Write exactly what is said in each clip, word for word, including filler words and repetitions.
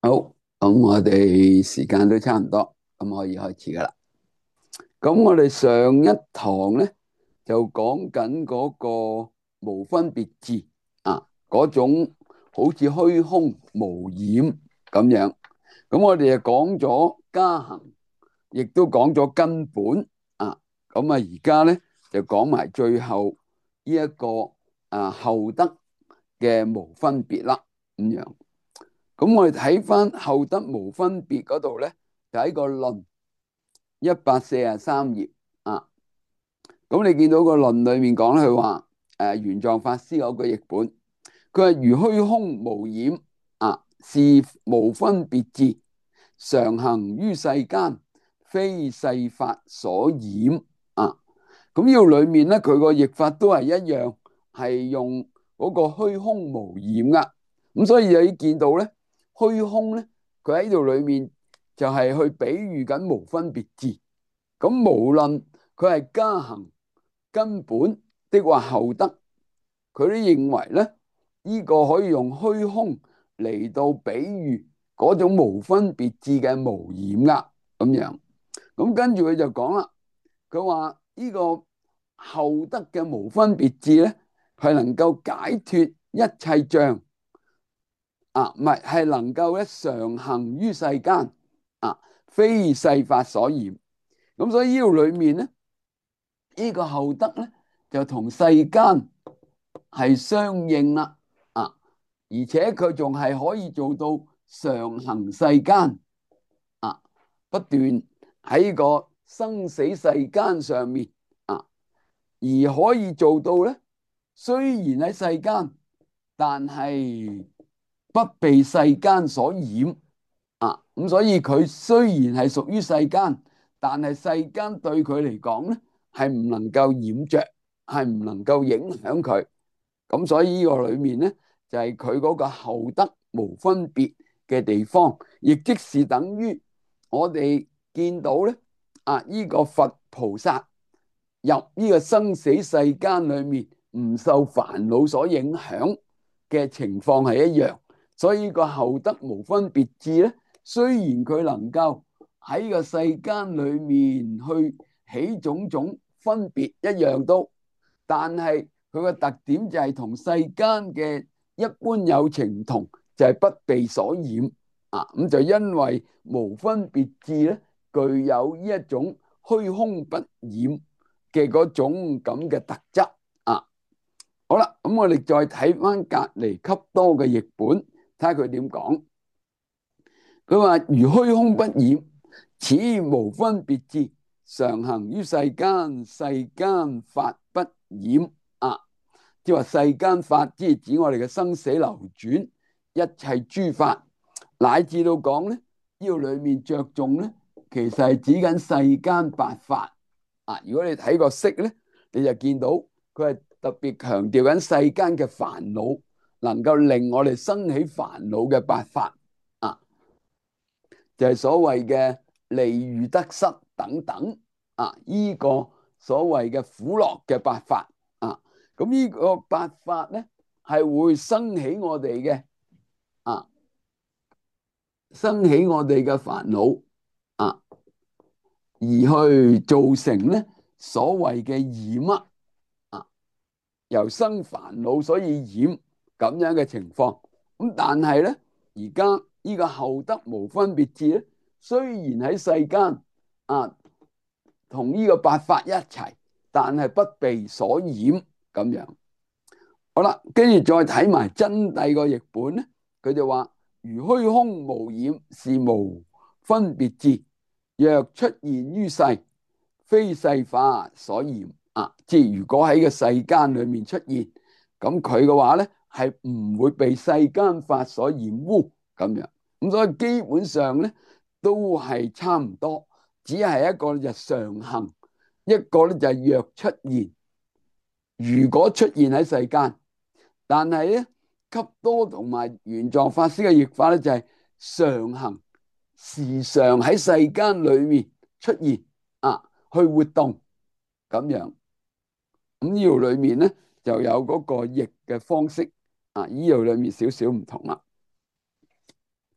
好，咁我哋時間都差唔多，咁可以開始噶啦。咁我哋上一堂咧就講緊嗰個無分別智啊，嗰種好似虛空無染咁樣。咁我哋就講咗加行，亦都講咗根本啊。咁啊，而家咧就講埋最後呢一個啊後得嘅無分別啦，咁樣。咁我哋睇翻後得無分別嗰度咧，就喺個論一百四十三頁啊。咁你見到個論裏面講佢話，誒玄奘法師有個譯本，佢話如虛空無染啊，是無分別智，常行於世間，非世法所染啊。咁呢度裏面咧，佢個譯法都係一樣，係用嗰個虛空無染噶。咁所以你見到咧，虛空咧，佢喺度裏面就係去比喻緊無分別智。咁無論佢係加行根本的或後得，佢都認為咧，呢個可以用虛空嚟到比喻嗰種無分別智嘅無染噶咁樣。咁跟住佢就講啦，佢話呢個後得嘅無分別智咧，係能夠解脫一切障啊，唔係係能夠咧常行於世間啊，非世法所染。咁所以呢度裏面咧，呢個後得咧就同世間係相應啦啊，而且佢仲係可以做到常行世間啊，不斷喺個生死世間上面啊，而可以做到咧，雖然喺世間，但係不被世間所染啊。咁所以佢雖然係屬於世間，但係世間對佢嚟講咧，係唔能夠染着，係唔能夠影響佢。咁所以呢個裏面咧，就係佢嗰個後得無分別嘅地方，亦即是等於我哋見到咧啊，呢個佛菩薩入呢個生死世間裏面，唔受煩惱所影響嘅情況係一樣。所以個後得無分別智咧，雖然佢能夠喺個世間裏面去起種種分別一樣都，但係佢個特點就係同世間嘅一般有情唔同，就係不被所染啊。咁就因為無分別智咧，具有呢一種虛空不染嘅嗰種咁嘅特質啊。好啦，咁我哋再睇翻隔離笈多嘅譯本，睇下佢點講。佢話如虛空不染，此無分別智，常行於世間，世間法不染啊。即係話世間法，即係指我哋嘅生死流轉，一切諸法，乃至到講咧，呢度裏面着重咧，其實係指緊世間八法啊。如果你睇個釋咧，你就見到佢係特別強調緊世間嘅煩惱，能夠令我哋生起煩惱嘅八法啊，就係所謂嘅利欲得失等等啊，呢個所謂嘅苦樂嘅八法啊。咁呢個八法咧，係會生起我哋嘅啊，生起我哋嘅煩惱啊，而去造成咧所謂嘅染啊，啊，由生煩惱所以染咁樣嘅情況。咁但係咧，而家呢個後得無分別智咧，雖然喺世間啊，同呢個八法一齊，但係不被所染咁樣。好啦，跟住再睇埋真諦個譯本咧，佢就話如虛空無染，是無分別智，若出現於世，非世法所染啊。即係如果喺個世間裏面出現，咁佢嘅話咧係唔會被世間法所染污咁樣。咁所以基本上咧都係差唔多，只係一個日常行，一個咧就係若出現。如果出現喺世間，但係咧，笈多同埋玄奘法師嘅譯法咧就係常行，時常喺世間裏面出現啊，去活動咁樣。咁呢度裏面咧就有嗰個譯嘅方式啊，呢度裏面少少唔同啦。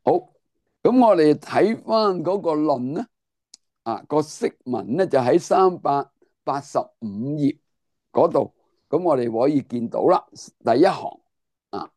好，咁我哋睇翻嗰個論咧，啊個釋文咧就喺三百八十五頁嗰度，咁我哋可以見到啦，第一行啊，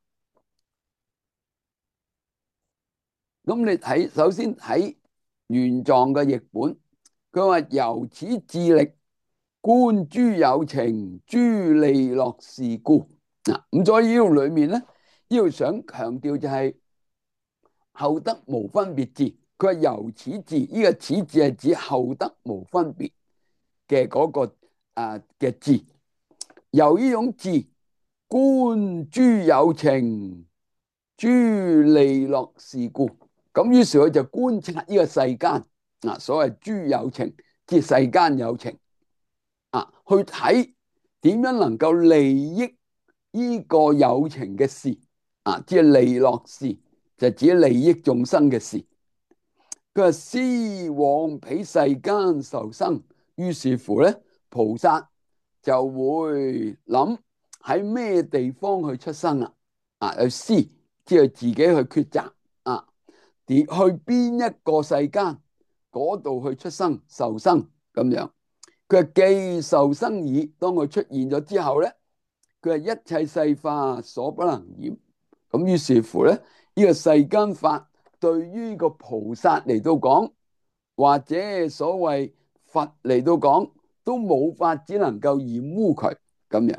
咁你睇首先睇原狀嘅譯本，佢話由此致力觀諸有情，諸利樂事故。嗱，咁所以呢度裏面咧，呢度想強調就係後得無分別智。佢話由此智，呢、這個此字係指後得無分別嘅嗰、那個啊嘅智，由呢種智觀諸有情，諸利樂事故。咁於是佢就觀察呢個世間啊，所謂諸有情，即係世間有情啊，去睇點樣能夠利益呢個有情嘅事啊，即係利樂事，就指利益眾生嘅事。佢話思往彼世間受生，於是乎咧，菩薩就會諗喺咩地方去出生啊？啊，去思，即係自己去抉擇啊，跌去邊一個世間嗰度去出生受生咁樣。佢話既受生已，當佢出現咗之後咧，佢話一切世法所不能染。咁於是乎咧，呢個世間法對於個菩薩嚟到講，或者所謂佛嚟到講，都冇法只能夠染污佢咁樣。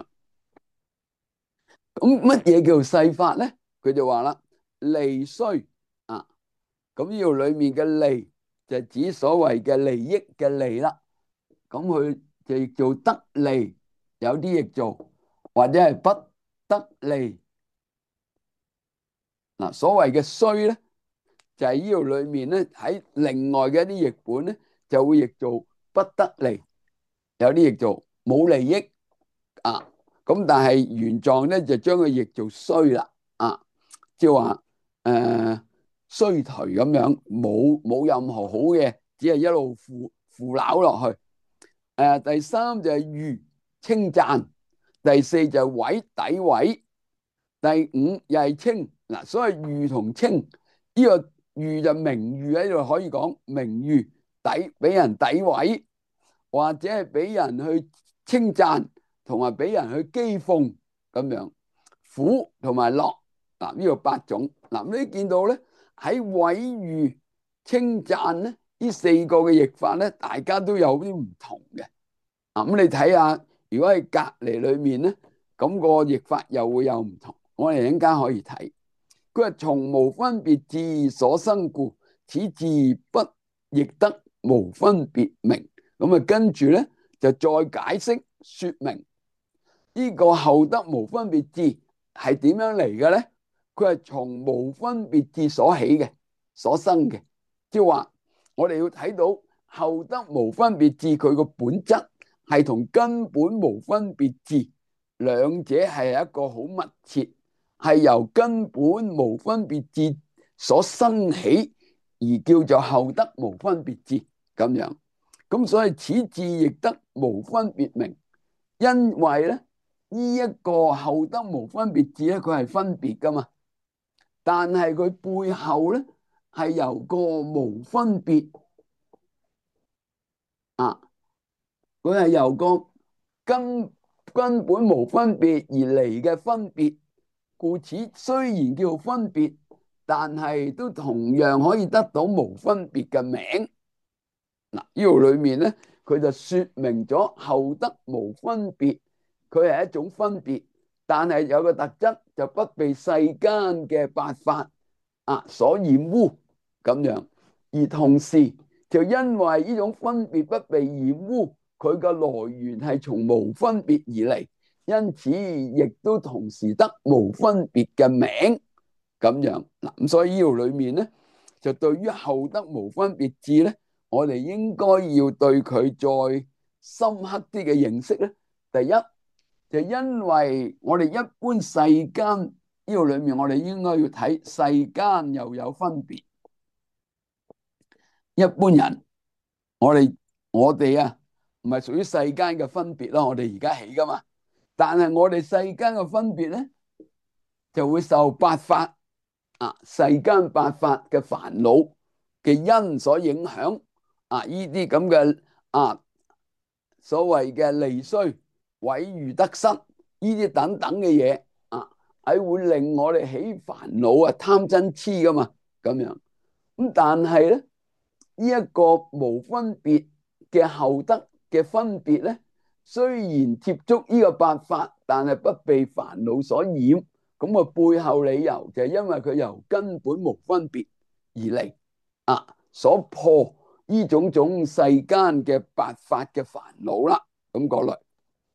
咁乜嘢叫世法咧？佢就話啦，利須啊，咁呢度裏面嘅利就指所謂嘅利益嘅利啦。咁佢就譯做得利，有啲譯做或者係不得利。嗱，所謂嘅須咧，就係呢度裏面咧，喺另外嘅一啲譯本咧，就會譯做不得利，有啲譯做冇利益啊。咁但係原狀咧就將佢譯做衰啦啊，即係話誒衰頹咁樣，冇冇任何好嘅，只係一路腐腐朽落去。誒，第三就係譽稱讚，第四就係毀詆毀，第五又係稱。嗱，所謂譽同稱，呢個譽就名譽喺度，可以講名譽詆俾人詆毀，或者係俾人去稱讚，同埋俾人去譏諷咁樣。苦同埋樂，嗱呢個八種。嗱，你見到咧喺毀譽稱讚咧呢四個嘅譯法咧，大家都有啲唔同嘅。啊，咁你睇下，如果喺隔籬裏面咧，咁個譯法又會有唔同。我哋陣間可以睇。佢話從無分別智所生故，此智不亦得無分別名。咁啊，跟住咧就再解釋說明呢個後得無分別智係點樣嚟嘅咧？佢係從無分別智所起嘅，所生嘅。即係話我哋要睇到後得無分別智佢個本質係同根本無分別智兩者係一個好密切，係由根本無分別智所生起，而叫做後得無分別智咁樣。咁所以此智亦得無分別名，因為咧呢一個後得無分別智咧，佢係分別噶嘛，但係佢背後咧係由個無分別啊，佢係由個根根本無分別而嚟嘅分別。故此雖然叫分別，但係都同樣可以得到無分別嘅名。嗱，呢度裏面咧，佢就說明咗後得無分別，佢係一種分別，但係有個特質就不被世間嘅八法啊所染污咁樣。而同時就因為呢種分別不被染污，佢嘅來源係從無分別而嚟。因此亦都同時得無分別嘅名咁樣。嗱，咁所以呢度裏面咧，就對於後得無分別智咧，我哋應該要對佢再深刻啲嘅認識咧。第一就因為我哋一般世間呢度裏面，我哋應該要睇世間又有分別。一般人，我哋我哋啊，唔係屬於世間嘅分別咯，我哋而家起噶嘛。但係我哋世間嘅分別咧，就會受八法啊世間八法嘅煩惱嘅因所影響啊，呢啲咁嘅啊所謂嘅利衰、毀譽得失呢啲等等嘅嘢啊，係會令我哋起煩惱啊、貪嗔癡噶嘛，咁樣。咁但係咧，呢一個無分別嘅後得嘅分別咧，雖然接觸呢個八法，但係不被煩惱所染。咁啊，背後理由就係因為佢由根本無分別而嚟啊，所破呢種種世間嘅八法嘅煩惱啦。咁講嚟，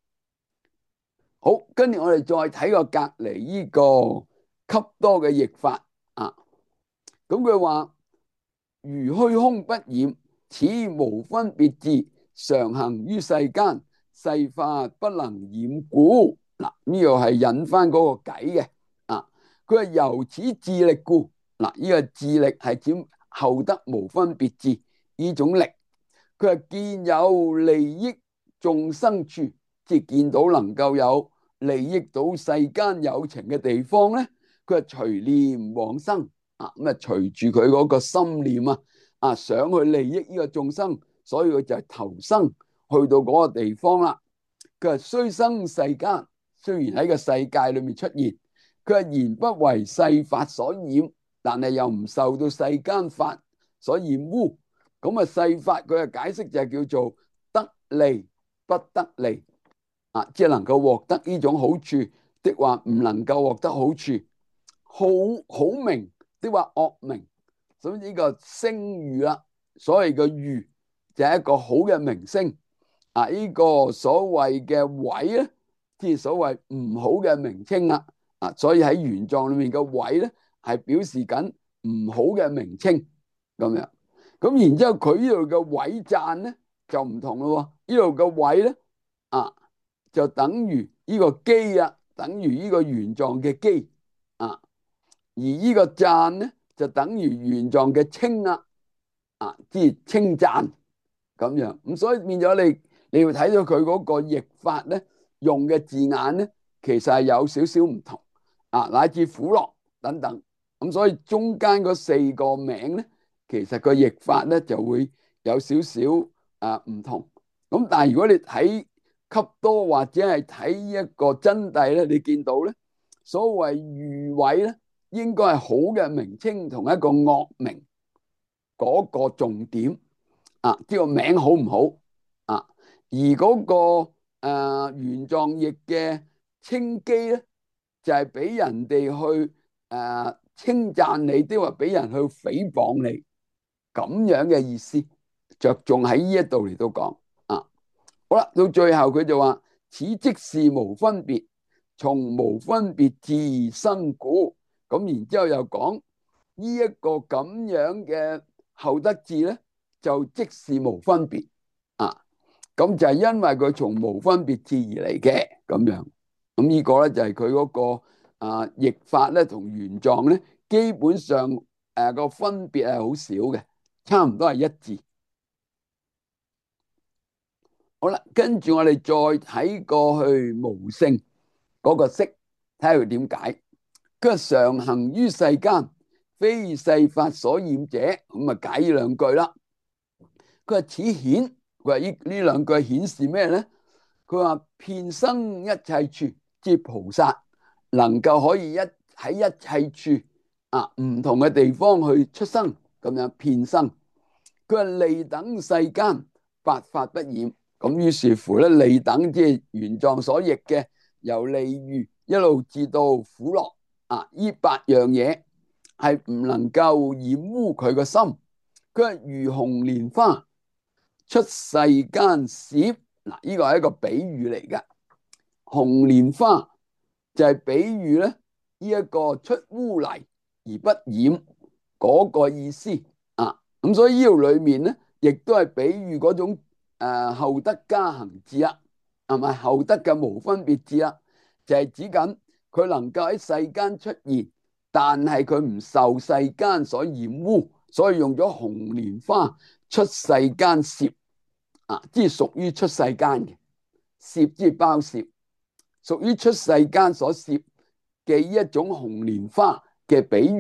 好，跟住我哋再睇個隔籬呢個笈多嘅譯法啊。咁佢話，如虛空不染，此無分別智，常行於世間，世法不能染故。嗱，呢個係引翻嗰個偈嘅啊。佢係由此智力故，嗱，呢個智力係指後得無分別智呢種力。佢係見有利益眾生處，即係見到能夠有利益到世間有情嘅地方咧，佢係隨念往生。啊，咁啊，隨住佢嗰個心念啊，啊，想去利益呢個眾生，所以佢就係投生去到嗰個地方啦。佢係雖生世間，雖然喺個世界裏面出現，佢係然不為世法所染，但係又唔受到世間法所染污。咁啊，世法佢嘅解釋就係叫做得利不得利，啊，即係能夠獲得呢種好處的話，唔能夠獲得好處，好好名的話惡名，所以呢個聲譽啦，所謂嘅譽就係一個好嘅名聲啊。呢個所謂嘅毀咧，即係所謂唔好嘅名稱啦。啊，所以喺原狀裏面嘅毀咧，係表示緊唔好嘅名稱咁樣。咁然之後佢呢度嘅毀讚咧就唔同咯。呢度嘅毀咧啊，就等於呢個基啊，等於呢個原狀嘅基啊。而呢個讚咧就等於原狀嘅稱啊，啊，即係稱讚咁樣。咁所以變咗你，你要睇到佢嗰個譯法咧，用嘅字眼咧，其實係有少少唔同啊，乃至苦樂等等。咁所以中間嗰四個名咧，其實個譯法咧就會有少少啊唔同。咁但係如果你睇笈多或者係睇一個真諦咧，你見到咧，所謂譽毀咧，應該係好嘅名稱同一個惡名嗰個重點啊，即係個名好唔好啊？而嗰個誒原狀譯嘅稱譏咧，就係俾人哋去誒稱讚你，即係話俾人去誹謗你咁樣嘅意思，着重喺呢一度嚟到講啊。好啦，到最後佢就話：此即是無分別，從無分別智生故。咁然之後又講呢一個咁樣嘅後得智咧，就即是無分別啊。咁就係因為佢從無分別智而嚟嘅咁樣。咁呢個咧就係佢嗰個啊譯法咧，同原狀咧基本上誒個分別係好少嘅，差唔多係一致。好啦，跟住我哋再睇過去無性嗰個釋，睇下佢點解。佢係常行於世間，非世法所染者，咁啊解呢兩句啦。佢話此顯，佢話呢呢兩句顯示咩咧？佢話遍生一切處，即菩薩能夠可以一喺一切處啊唔同嘅地方去出生，咁樣遍生。佢話利等世間八法不染。咁於是乎咧，利等即係原狀所譯嘅，由利譽一路至到苦樂啊，呢八樣嘢係唔能夠染污佢個心。佢係如紅蓮花出世間攝，嗱，呢個係一個比喻嚟嘅。紅蓮花就係比喻咧呢一個出污泥而不染嗰個意思啊。咁所以呢度裏面咧，亦都係比喻嗰種。誒後得加行智啦，係咪後得嘅無分別智啦？就係、是、指緊佢能夠喺世間出現，但係佢唔受世間所染污，所以用咗紅蓮花出世間攝啊，即係屬於出世間嘅攝，即係包攝，屬於出世間所攝嘅一種紅蓮花嘅比喻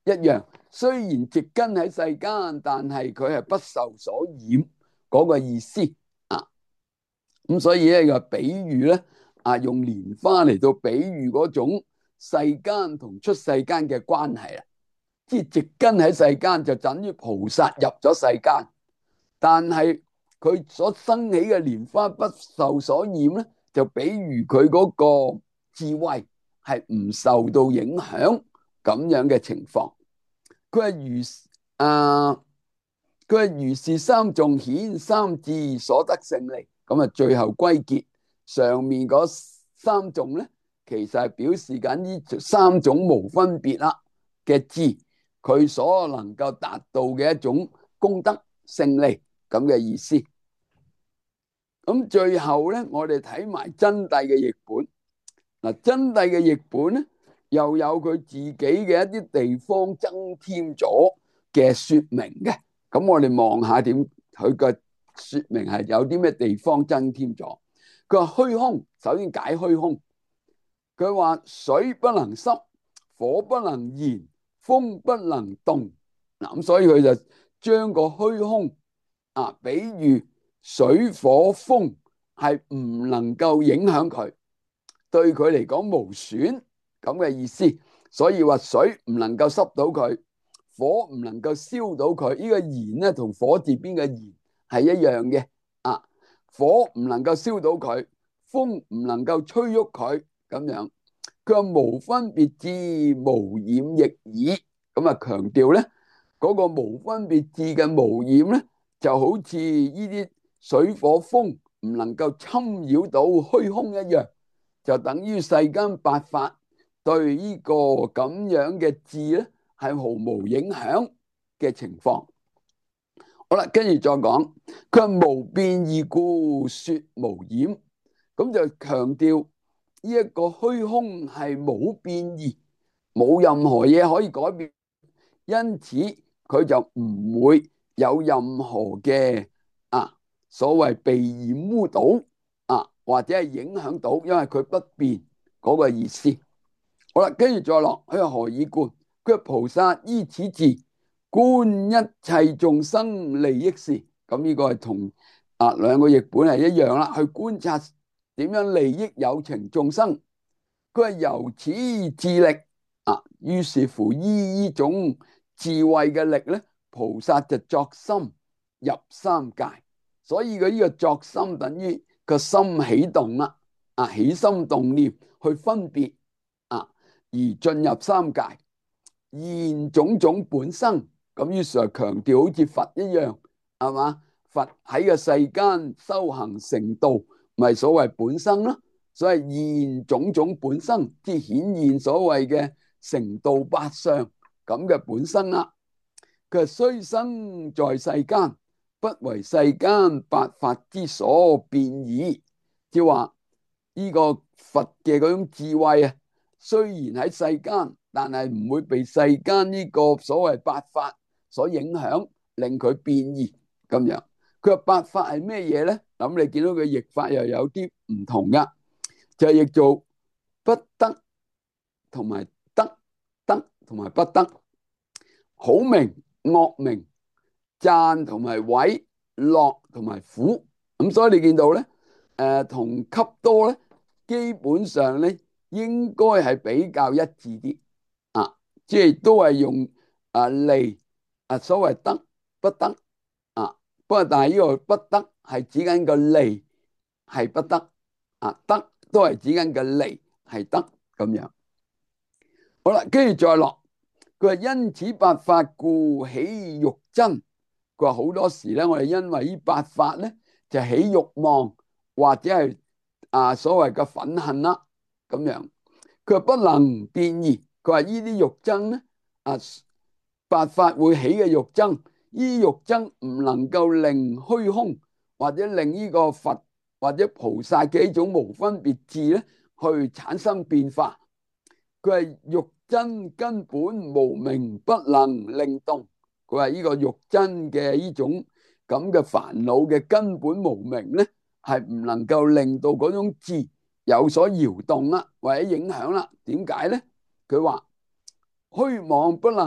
一樣。雖然植根喺世間，但係佢係不受所染嗰個意思啊。咁所以咧個比喻咧啊，用蓮花嚟到比喻嗰種世間同出世間嘅關係啦。即係植根喺世間就等於菩薩入咗世間，但係佢所生起嘅蓮花不受所染咧，就比喻佢嗰個智慧係唔受到影響咁樣嘅情況。佢係如啊，佢係如是三眾顯三智所得勝利。咁啊，最後歸結上面嗰三種咧，其實係表示緊呢三種無分別啦嘅智，佢所能夠達到嘅一種功德勝利咁嘅意思。咁最後咧，我哋睇埋真諦嘅譯本。嗱，真諦嘅譯本咧，又有佢自己嘅一啲地方增添咗嘅說明嘅。咁我哋望下點佢嘅說明係有啲咩地方增添咗。佢話虛空，首先解虛空。佢話水不能濕，火不能燃，風不能動。嗱，咁所以佢就將個虛空啊，比喻水火風係唔能夠影響佢，對佢嚟講無損咁嘅意思。所以話水唔能夠濕到佢，火唔能夠燒到佢。呢個燃咧同火字邊嘅燃係一樣嘅啊。火唔能夠燒到佢，風唔能夠吹喐佢咁樣。佢話無分別智，無染亦爾。咁啊強調咧嗰個無分別智嘅無染咧，就好似呢啲水火風唔能夠侵擾到虛空一樣，就等於世間八法對呢個咁樣嘅智咧係毫無影響嘅情況。好啦，跟住再講，佢話無變異故說無染。咁就強調呢一個虛空係冇變異，冇任何嘢可以改變，因此佢就唔會有任何嘅啊所謂被染污到啊，或者係影響到，因為佢不變嗰個意思。好啦，跟住再落，佢話何以觀？佢話菩薩依此智觀一切眾生利益事。咁呢個係同啊兩個譯本係一樣啦，去觀察點樣利益有情眾生。佢係由此智力啊，於是乎依呢種智慧嘅力咧，菩薩就作心入三界。所以佢呢個作心等於個心起動啦，啊起心動念去分別啊，而進入三界現種種本生。咁於是就強調好似佛一樣，係嘛？佛喺個世間修行成道，咪所謂本生咯。所以現種種本生，即係顯現所謂嘅成道八相咁嘅本生啦。佢係雖生在世間，不為世間八法之所變異。即係話呢個佛嘅嗰種智慧啊，雖然喺世間，但係唔會被世間呢個所謂八法所影響，令佢變異咁樣。佢話八法係咩嘢咧？咁你見到佢譯法又有啲唔同噶，就係譯做不得同埋得，得同埋不得，好名惡名，讚同埋毀，樂同埋苦。咁所以你見到咧，誒同笈多咧，基本上咧應該係比較一致啲啊，即係都係用啊利啊所謂得不得啊，不過但係呢個不得係指緊個利係不得啊，得都係指緊個利係得咁樣。好啦，跟住再落，佢話因此八法故起欲憎。佢話好多時咧，我哋因為呢八法咧就起欲望或者係啊所謂嘅憤恨啦咁樣。佢話不能變異。佢話呢啲欲憎咧啊，八法會起嘅欲憎，呢欲憎唔能夠令虛空或者令呢個佛或者菩薩嘅一種無分別智咧去產生變化。佢係欲憎根本無明，不能令動。佢話呢個欲憎嘅呢種咁嘅煩惱嘅根本無明咧，係唔能夠令到嗰種智有所搖動啦，或者影響啦。點解咧？佢話虛妄不能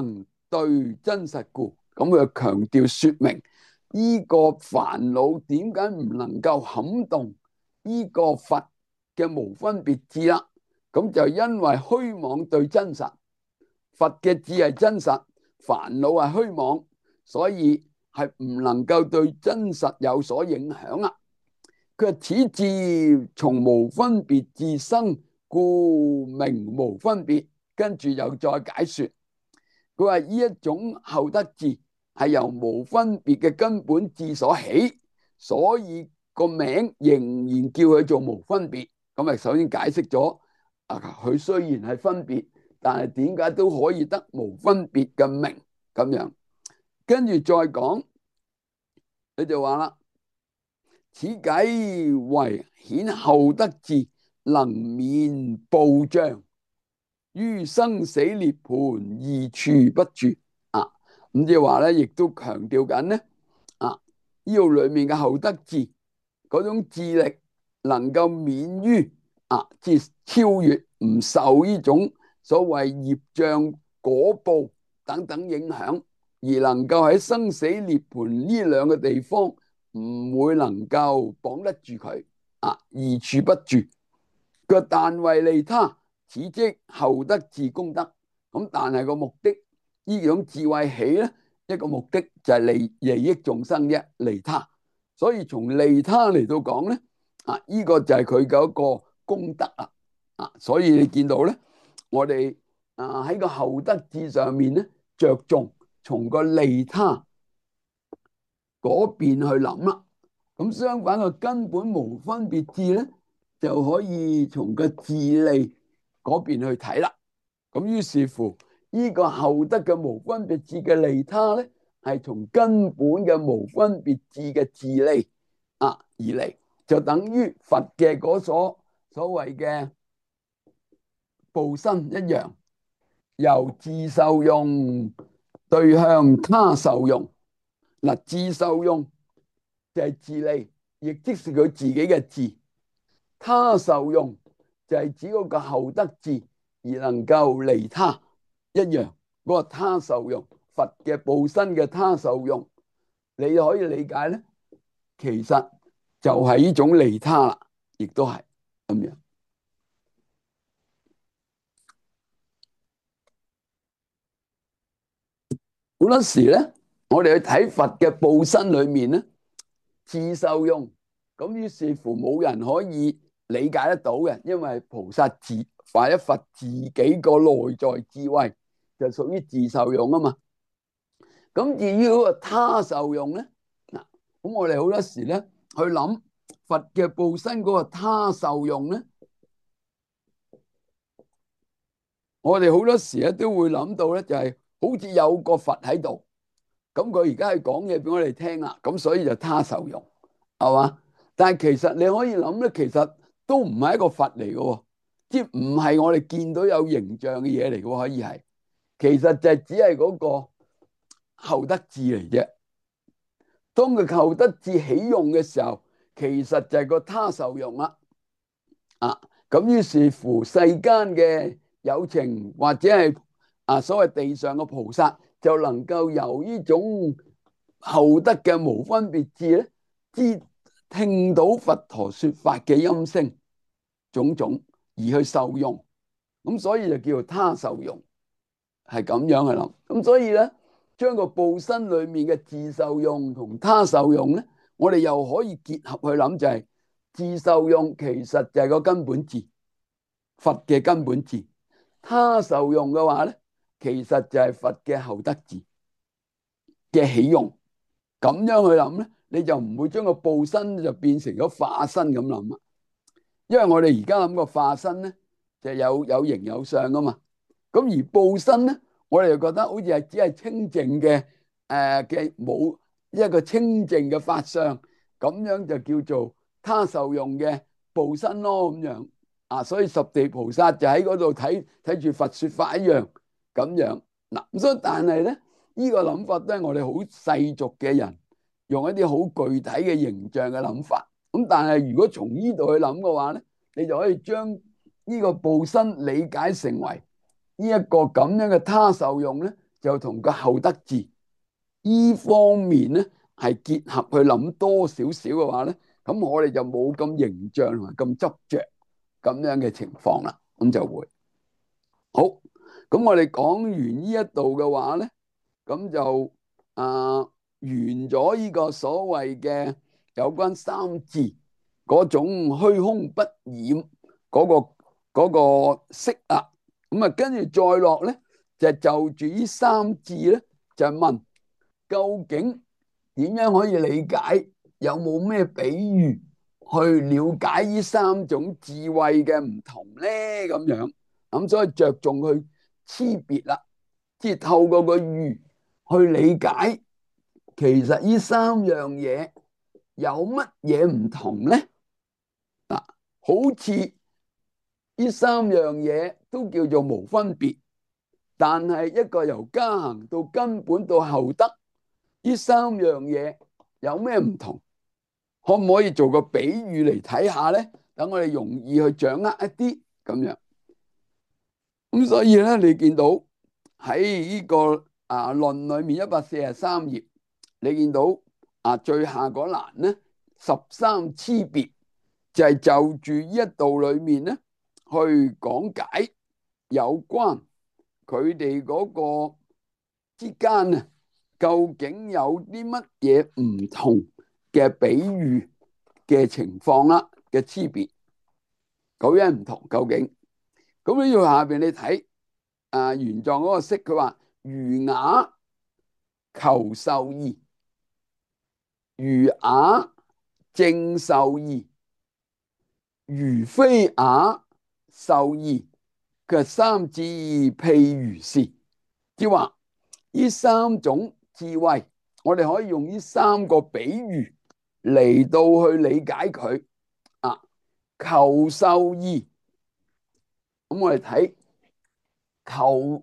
對真實故，咁佢強調說明呢個煩惱點解唔能夠撼動呢個佛嘅無分別智啦？咁就因為虛妄對真實，佛嘅智係真實，煩惱係虛妄，所以係唔能夠對真實有所影響啦。佢話此智從無分別智生，故名無分別。跟住又再解說，佢話呢一種後得智係由無分別嘅根本智所起，所以個名仍然叫佢做無分別。咁啊，首先解釋咗啊，佢雖然係分別，但係點解都可以得無分別嘅名咁樣。跟住再講，佢就話啦，此偈為顯後得智能免暴障，於生死涅槃二處不住啊。咁即係話咧，亦都強調緊咧啊，呢度裏面嘅後得智嗰種智力能夠免於啊，即係超越唔受呢種所謂業障果報等等影響，而能夠喺生死涅槃呢兩個地方唔會能夠綁得住佢啊，二處不住。佢但為利他，此即後得智功德。咁但係個目的，呢種智慧起咧，一個目的就係利利益眾生啫，利他。所以從利他嚟到講咧，啊，呢個就係佢嘅一個功德啦。啊，所以你見到咧，我哋啊喺個後得智上面咧，着重從個利他嗰邊去諗啦。咁相反個根本無分別智咧，就可以從個自利嗰邊去睇啦。咁於是乎，呢個後得嘅無分別智嘅利他咧，係從根本嘅無分別智嘅自利啊而嚟，就等於佛嘅嗰所所謂嘅報身一樣，由自受用對向他受用。嗱，自受用就係自利，亦即是佢自己嘅智。他受用就係指嗰個後得智而能夠利他一樣，嗰個他受用，佛嘅報身嘅他受用，你可以理解咧，其實就係呢種利他啦，亦都係咁樣。好多時咧，我哋去睇佛嘅報身裏面咧，自受用，咁於是乎冇人可以理解得到嘅，因為菩薩自或者佛自己個內在智慧就屬於自受用啊嘛。咁至於嗰個他受用咧，嗱，咁我哋好多時咧去諗佛嘅報身嗰個他受用咧，我哋好多時咧都會諗到咧，就係好似有個佛喺度，咁佢而家係講嘢俾我哋聽啦，咁所以就他受用，係嘛？但係其實你可以諗咧，其實都唔係一個佛嚟嘅，即係唔係我哋見到有形象嘅嘢嚟嘅，可以係，其實就只係嗰個後得智嚟啫。當佢後得智起用嘅時候，其實就係個他受用啦。啊，咁於是乎世間嘅有情或者係啊所謂地上嘅菩薩，就能夠由呢種後得嘅無分別智咧，知聽到佛陀說法嘅音聲種種而去受用，咁所以就叫做他受用，係咁樣去諗。咁所以咧，將個報身裏面嘅自受用同他受用咧，我哋又可以結合去諗，就係自受用其實就係個根本智，佛嘅根本智；他受用嘅話咧，其實就係佛嘅後得智嘅起用。咁樣去諗咧，你就唔會將個報身就變成咗化身咁諗啊。因為我哋而家諗個化身咧，就有有形有相噶嘛。咁而報身咧，我哋就覺得好似係只係清淨嘅誒嘅冇一個清淨嘅法相，咁樣就叫做他受用嘅報身咯咁樣啊。所以十地菩薩就喺嗰度睇睇住佛說法一樣咁樣嗱。咁所以但係咧，呢個諗法都係我哋好世俗嘅人用一啲好具體嘅形象嘅諗法。咁但係如果從呢度去諗嘅話咧，你就可以將呢個報身理解成為呢一個咁樣嘅他受用咧， 就同個後得字依方面咧係結合去諗多少少嘅話咧，咁我哋就冇咁形象同埋咁執着咁樣嘅情況啦，咁就會好。咁我哋講完呢一度嘅話咧，咁就啊完咗呢個所謂嘅有關三字嗰種虛空不染嗰個嗰個色啊，咁啊跟住再落咧就就住呢三字咧就問究竟點樣可以理解，有冇咩比喻去了解呢三種智慧嘅唔同咧？咁樣咁所以着重去區別啦，即係透過個喻去理解，其實呢三樣嘢有乜嘢唔同咧？嗱，好似呢三樣嘢都叫做無分別，但係一個由加行到根本到後得，呢三樣嘢有咩唔同？可唔可以做個比喻嚟睇下咧？等我哋容易去掌握一啲咁樣。咁所以咧，你見到喺呢個啊論裏面一百四十三頁，你見到啊最下嗰欄咧十三差別，就係就住呢一度裏面咧去講解有關佢哋嗰個之間啊，究竟有啲乜嘢唔同嘅比喻嘅情況啦嘅差別，究竟唔同究竟？咁呢度下邊你睇啊原狀嗰個釋，佢話如瓦求受義，如瓦正受義，如非瓦受義嘅三字譬如是，即係話呢三種智慧，我哋可以用呢三個比喻嚟到去理解佢啊。求受義，咁我哋睇求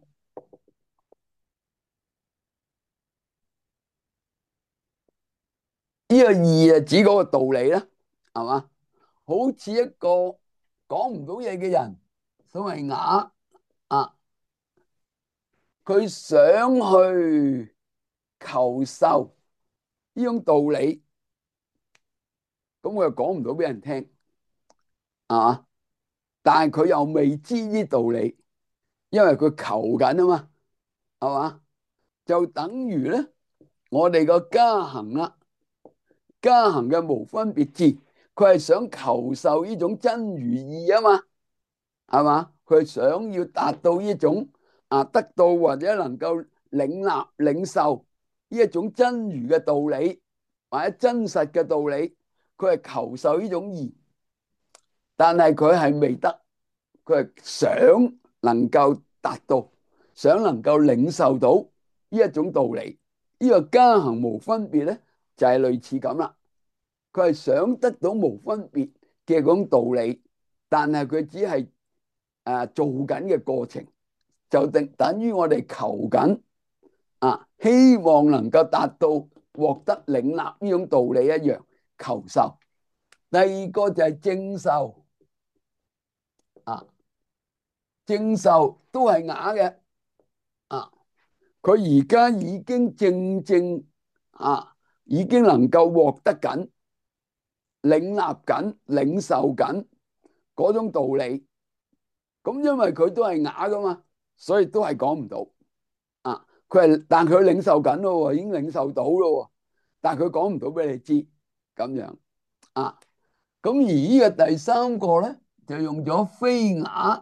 呢個義啊，指嗰個道理啦，係嘛？好似一個講唔到嘢嘅人，所謂啞啊，佢想去求受呢種道理，咁佢又講唔到俾人聽，係嘛？但係佢又未知呢道理，因為佢求緊啊嘛，係嘛？就等於咧，我哋個加行啦，加行嘅無分別智，佢係想求受呢種真如意啊嘛，係嘛？佢係想要達到呢種啊，得到或者能夠領納領受呢一種真如嘅道理，或者真實嘅道理，佢係求受呢種義，但係佢係未得，佢係想能夠達到，想能夠領受到呢一種道理。呢個加行無分別咧，就係類似咁啦。佢係想得到無分別嘅嗰種道理，但係佢只係誒做緊嘅過程，就等等於我哋求緊啊，希望能夠達到獲得領納呢種道理一樣，求受。第二個就係正受啊，正受都係啞嘅啊，佢而家已經正正啊，已經能夠獲得緊、領納緊、領受緊嗰種道理。咁因為佢都係啞噶嘛，所以都係講唔到啊。佢係，但佢領受緊咯，已經領受到咯，但係佢講唔到俾你知咁樣啊。咁而呢個第三個咧，就用咗非啞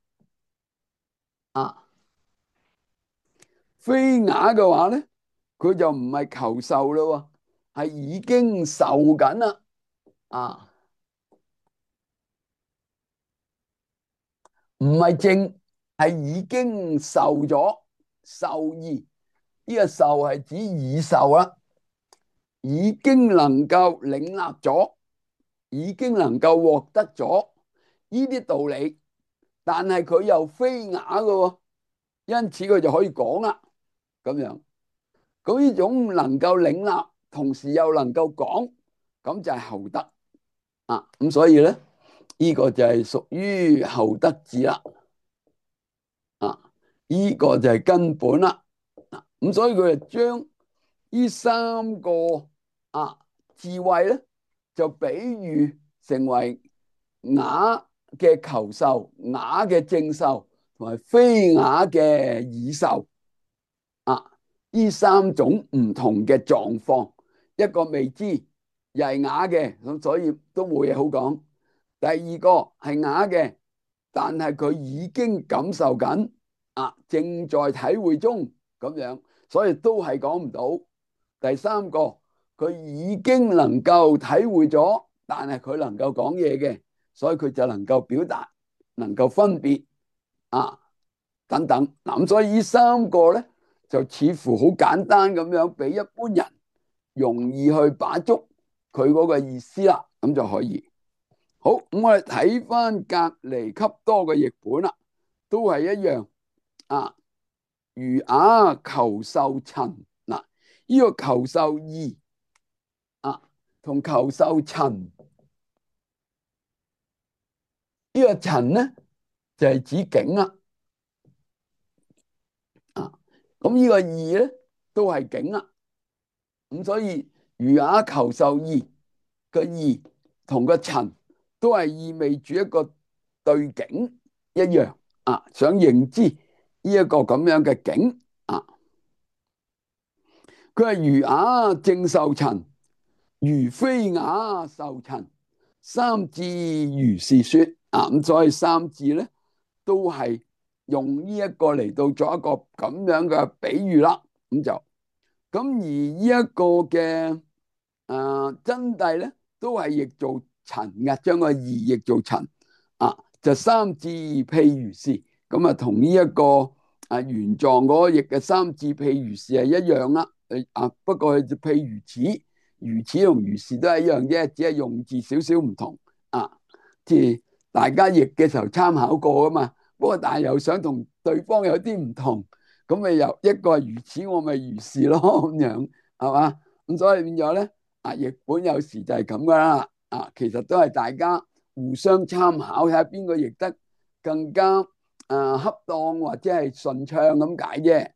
啊。非啞嘅話咧，佢就唔係求受咯，係已經受緊啦啊，唔係正，係已經受咗受義。呢個受係指已受啦，已經能夠領納咗，已經能夠獲得咗呢啲道理，但係佢又非啞嘅，因此佢就可以講啦。咁樣，咁呢種能夠領納，同時又能夠講，咁就係後得啊。咁所以咧，呢個就係屬於後得智啦。啊，呢個就係根本啦。 咁所以佢就將呢三個啊智慧咧，就比喻成為雅嘅求受、雅嘅正受同埋非雅嘅已受啊。呢三種唔同嘅狀況，一個未知又係雅嘅，咁所以都冇嘢好講。第二個係雅嘅，但係佢已經感受緊啊，正在體會中咁樣，所以都係講唔到。第三個佢已經能夠體會咗，但係佢能夠講嘢嘅，所以佢就能夠表達，能夠分別啊等等。嗱，咁所以呢三個咧，就似乎好簡單咁樣，俾一般人容易去把捉佢嗰個意思啦，咁就可以。好，咁我哋睇翻隔離笈多嘅譯本啦，都係一樣啊。如雅求受陳嗱，呢個求受異啊，同求受陳呢個陳咧就係指境啦啊。咁呢個異咧都係境啦。咁所以如雅求受異個異同個陳都係意味住一個對境一樣啊，想認知呢一個咁樣嘅境啊。佢係如雅正受陳，如非雅受陳，三字如是說啊。咁所以三字咧都係用呢一個嚟到做一個咁樣嘅比喻啦。咁就咁而呢一個嘅誒真諦咧，都係譯做陳嘅，將個義譯做陳啊，就三字譬如是咁啊，同呢一個啊原狀嗰個譯嘅三字譬如是係一樣啦。誒啊，不過就譬如此、如此同如是都係一樣啫，只係用字少少唔同啊。即係大家譯嘅時候參考過噶嘛，不過但係又想同對方有啲唔同，咁咪又一個係如此，我咪如是咯，咁樣係嘛？咁所以變咗咧，啊譯本有時就係咁噶啦。啊，其實都係大家互相參考，睇下邊個譯得更加啊恰當或者係順暢咁解啫。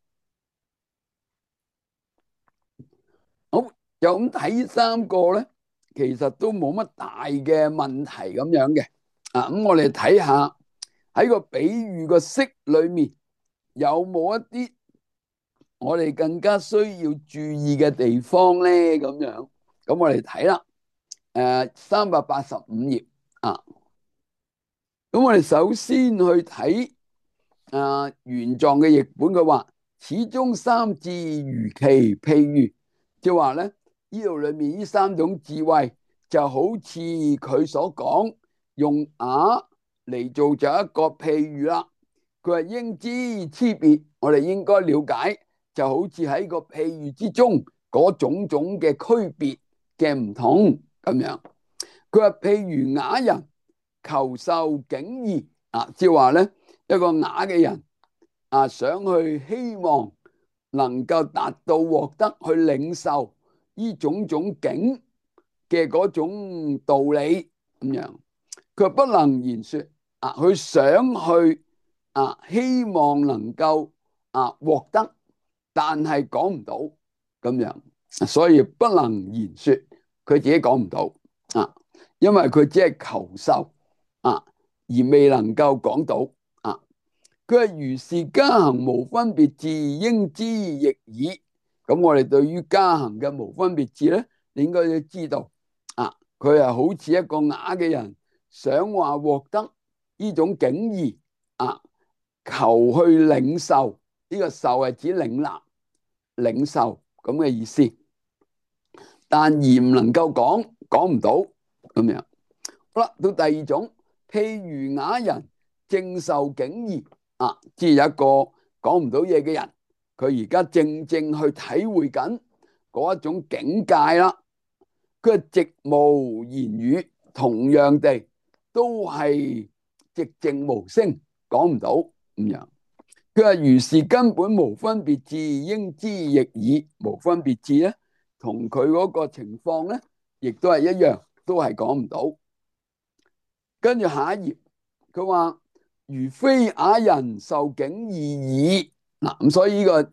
好，就咁睇三個咧，其實都冇乜大嘅問題咁樣嘅。啊，咁我哋睇下喺個比喻個式裏面有冇一啲我哋更加需要注意嘅地方咧？咁樣，咁我哋睇啦。誒，三百八十五頁啊。咁我哋首先去睇啊原狀嘅譯本，佢話始終三智如其譬喻，即係話咧呢度裏面呢三種智慧就好似佢所講，用雅嚟做就一個譬喻啦。佢話應知差別，我哋應該了解，就好似喺個譬喻之中嗰種種嘅區別嘅唔同咁樣。佢話譬如雅人求受境異啊，即係話咧一個雅嘅人啊，想去希望能夠達到獲得去領受呢種種境嘅嗰種道理咁樣，佢不能言說啊，佢想去啊，希望能夠啊獲得，但係講唔到咁樣，所以不能言說，佢自己講唔到啊，因為佢只係求受啊，而未能夠講到啊。佢係如是加行無分別智，應知亦爾。咁我哋對於加行嘅無分別智咧，你應該要知道啊，佢係好似一個雅嘅人，想話獲得呢種境異啊，求去領受，呢個受係指領納、領受咁嘅意思，但而唔能夠講，講唔到咁樣。好啦，到第二種，譬如雅人正受境異啊，即係有一個講唔到嘢嘅人，佢而家正正去體會緊嗰一種境界啦。佢係寂無言語，同樣地都係寂靜無聲，講唔到咁樣。佢話如是根本無分別智，應知亦爾。無分別智咧，同佢嗰個情況咧，亦都係一樣，都係講唔到。跟住下一頁，佢話如非雅人受境異矣嗱，咁所以呢個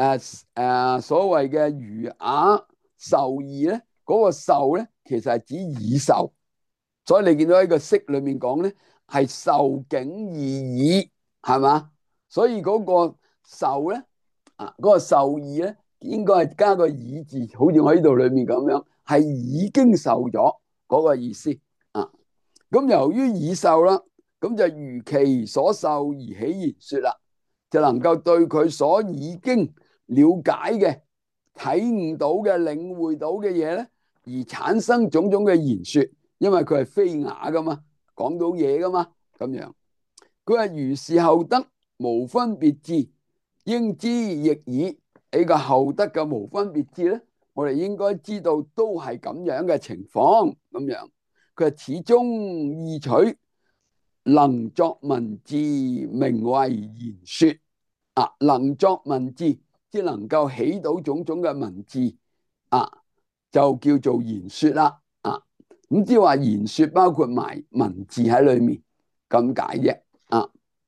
誒誒所謂嘅儒雅授義咧，嗰個授咧其實係指以授，所以你見到喺個釋裏面講咧係授景意義，係嘛？所以嗰個授咧啊，嗰個授義咧應該係加個以字，好似我呢度裏面咁樣，係已經受咗嗰個意思啊。咁由於已受啦，咁就如其所受而起言說啦，就能夠對佢所已經了解嘅、體悟到嘅、領會到嘅嘢咧，而產生種種嘅言說，因為佢係非雅噶嘛，講到嘢噶嘛，咁樣。佢話如是後得無分別智，應知亦爾。呢個後得嘅無分別智咧，我哋應該知道都係咁樣嘅情況，咁樣。佢話始終意取能作文字，名為言說啊。能作文字，即能夠起到種種嘅文字啊，就叫做言說啦啊。咁即係話言說包括埋文字喺裏面咁解啫啊。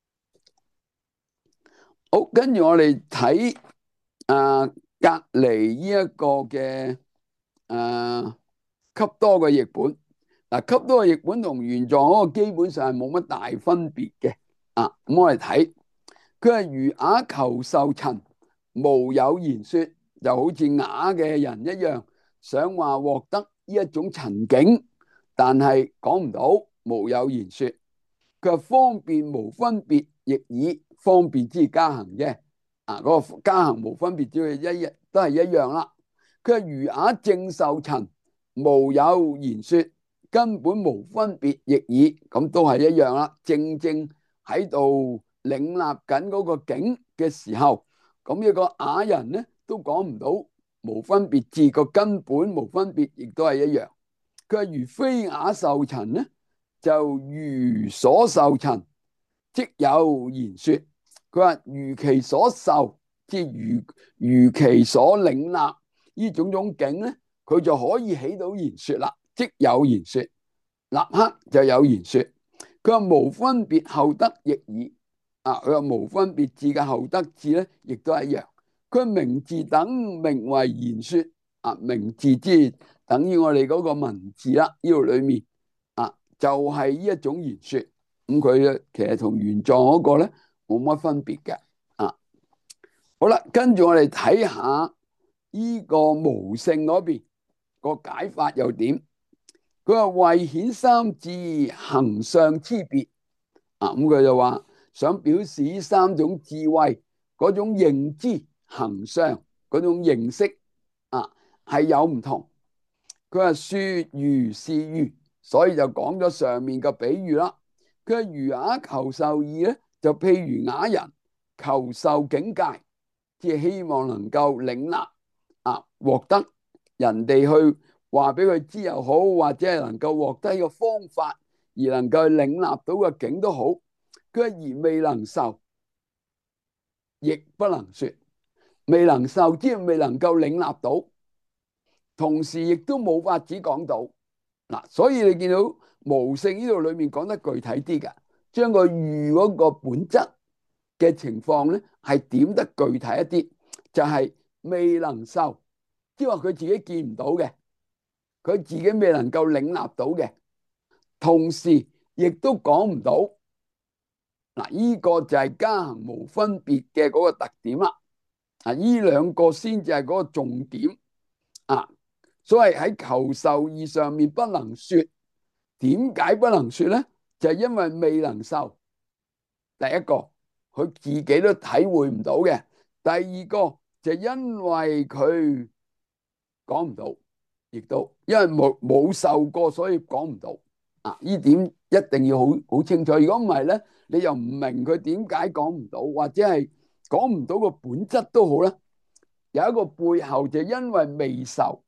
好，跟住我哋睇啊隔籬呢一個嘅誒笈多嘅譯本。嗱，笈多嘅譯本同原狀嗰個基本上係冇乜大分別嘅啊。咁我哋睇佢係儒雅求授陳，無有言說，就好似雅嘅人一樣，想話獲得呢一種陳境，但係講唔到，無有言說。佢話方便無分別，亦爾。方便之加行啫，啊嗰、那個加行無分別之一一都係一樣啦。佢係儒雅正授陳，無有言說，根本無分別，亦爾。咁都係一樣啦。正正喺度領納緊嗰個境嘅時候，咁一個雅人咧都講唔到無分別智，個根本無分別，亦都係一樣。佢係如非雅授陳咧，就如所授陳，即有言說。佢話如其所受，即如如其所領納呢種種境咧，佢就可以起到言說啦，即有言說，立刻就有言說。佢話無分別後得亦爾。啊，佢話無分別智嘅後得智咧，亦都係一樣。佢名字等名為言說。啊，名字即等於我哋嗰個文字啦，呢度裏面啊就係呢一種言說。咁佢其實同原狀嗰個咧冇乜分別嘅啊。好啦，跟住我哋睇下呢個無性嗰邊個解法又點？佢話為顯三智行相差別啊，咁佢就話想表示呢三種智慧嗰種認知行相嗰種認識啊係有唔同。佢話說如是喻，所以就講咗上面嘅比喻啦。佢係儒雅求授義咧，就譬如雅人求授境界，即係希望能夠領納啊，獲得人哋去話俾佢知又好，或者係能夠獲得一個方法而能夠領納到個境都好。佢而未能受，亦不能說。未能受即係未能夠領納到，同時亦都冇法子講到嗱。所以你見到無性呢度裏面講得具體啲嘅，將個喻嗰個本質嘅情況咧係點得具體一啲，就係、是、未能受，即係話佢自己見唔到嘅，佢自己未能夠領納到嘅，同時亦都講唔到嗱。呢、這個就係加行無分別嘅嗰個特點啦。啊，呢兩個先至係嗰個重點啊。所謂喺求授義上面不能說，點解不能說咧？就係、是、因為未能受。第一個佢自己都體會唔到嘅，第二個就因為佢講唔到，亦都因為冇冇受過，所以講唔到啊。呢點一定要好好清楚。如果唔係咧，你又唔明佢點解講唔到，或者係講唔到個本質都好啦。有一個背後就因為未受，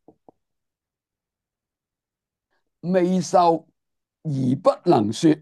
未受而不能說。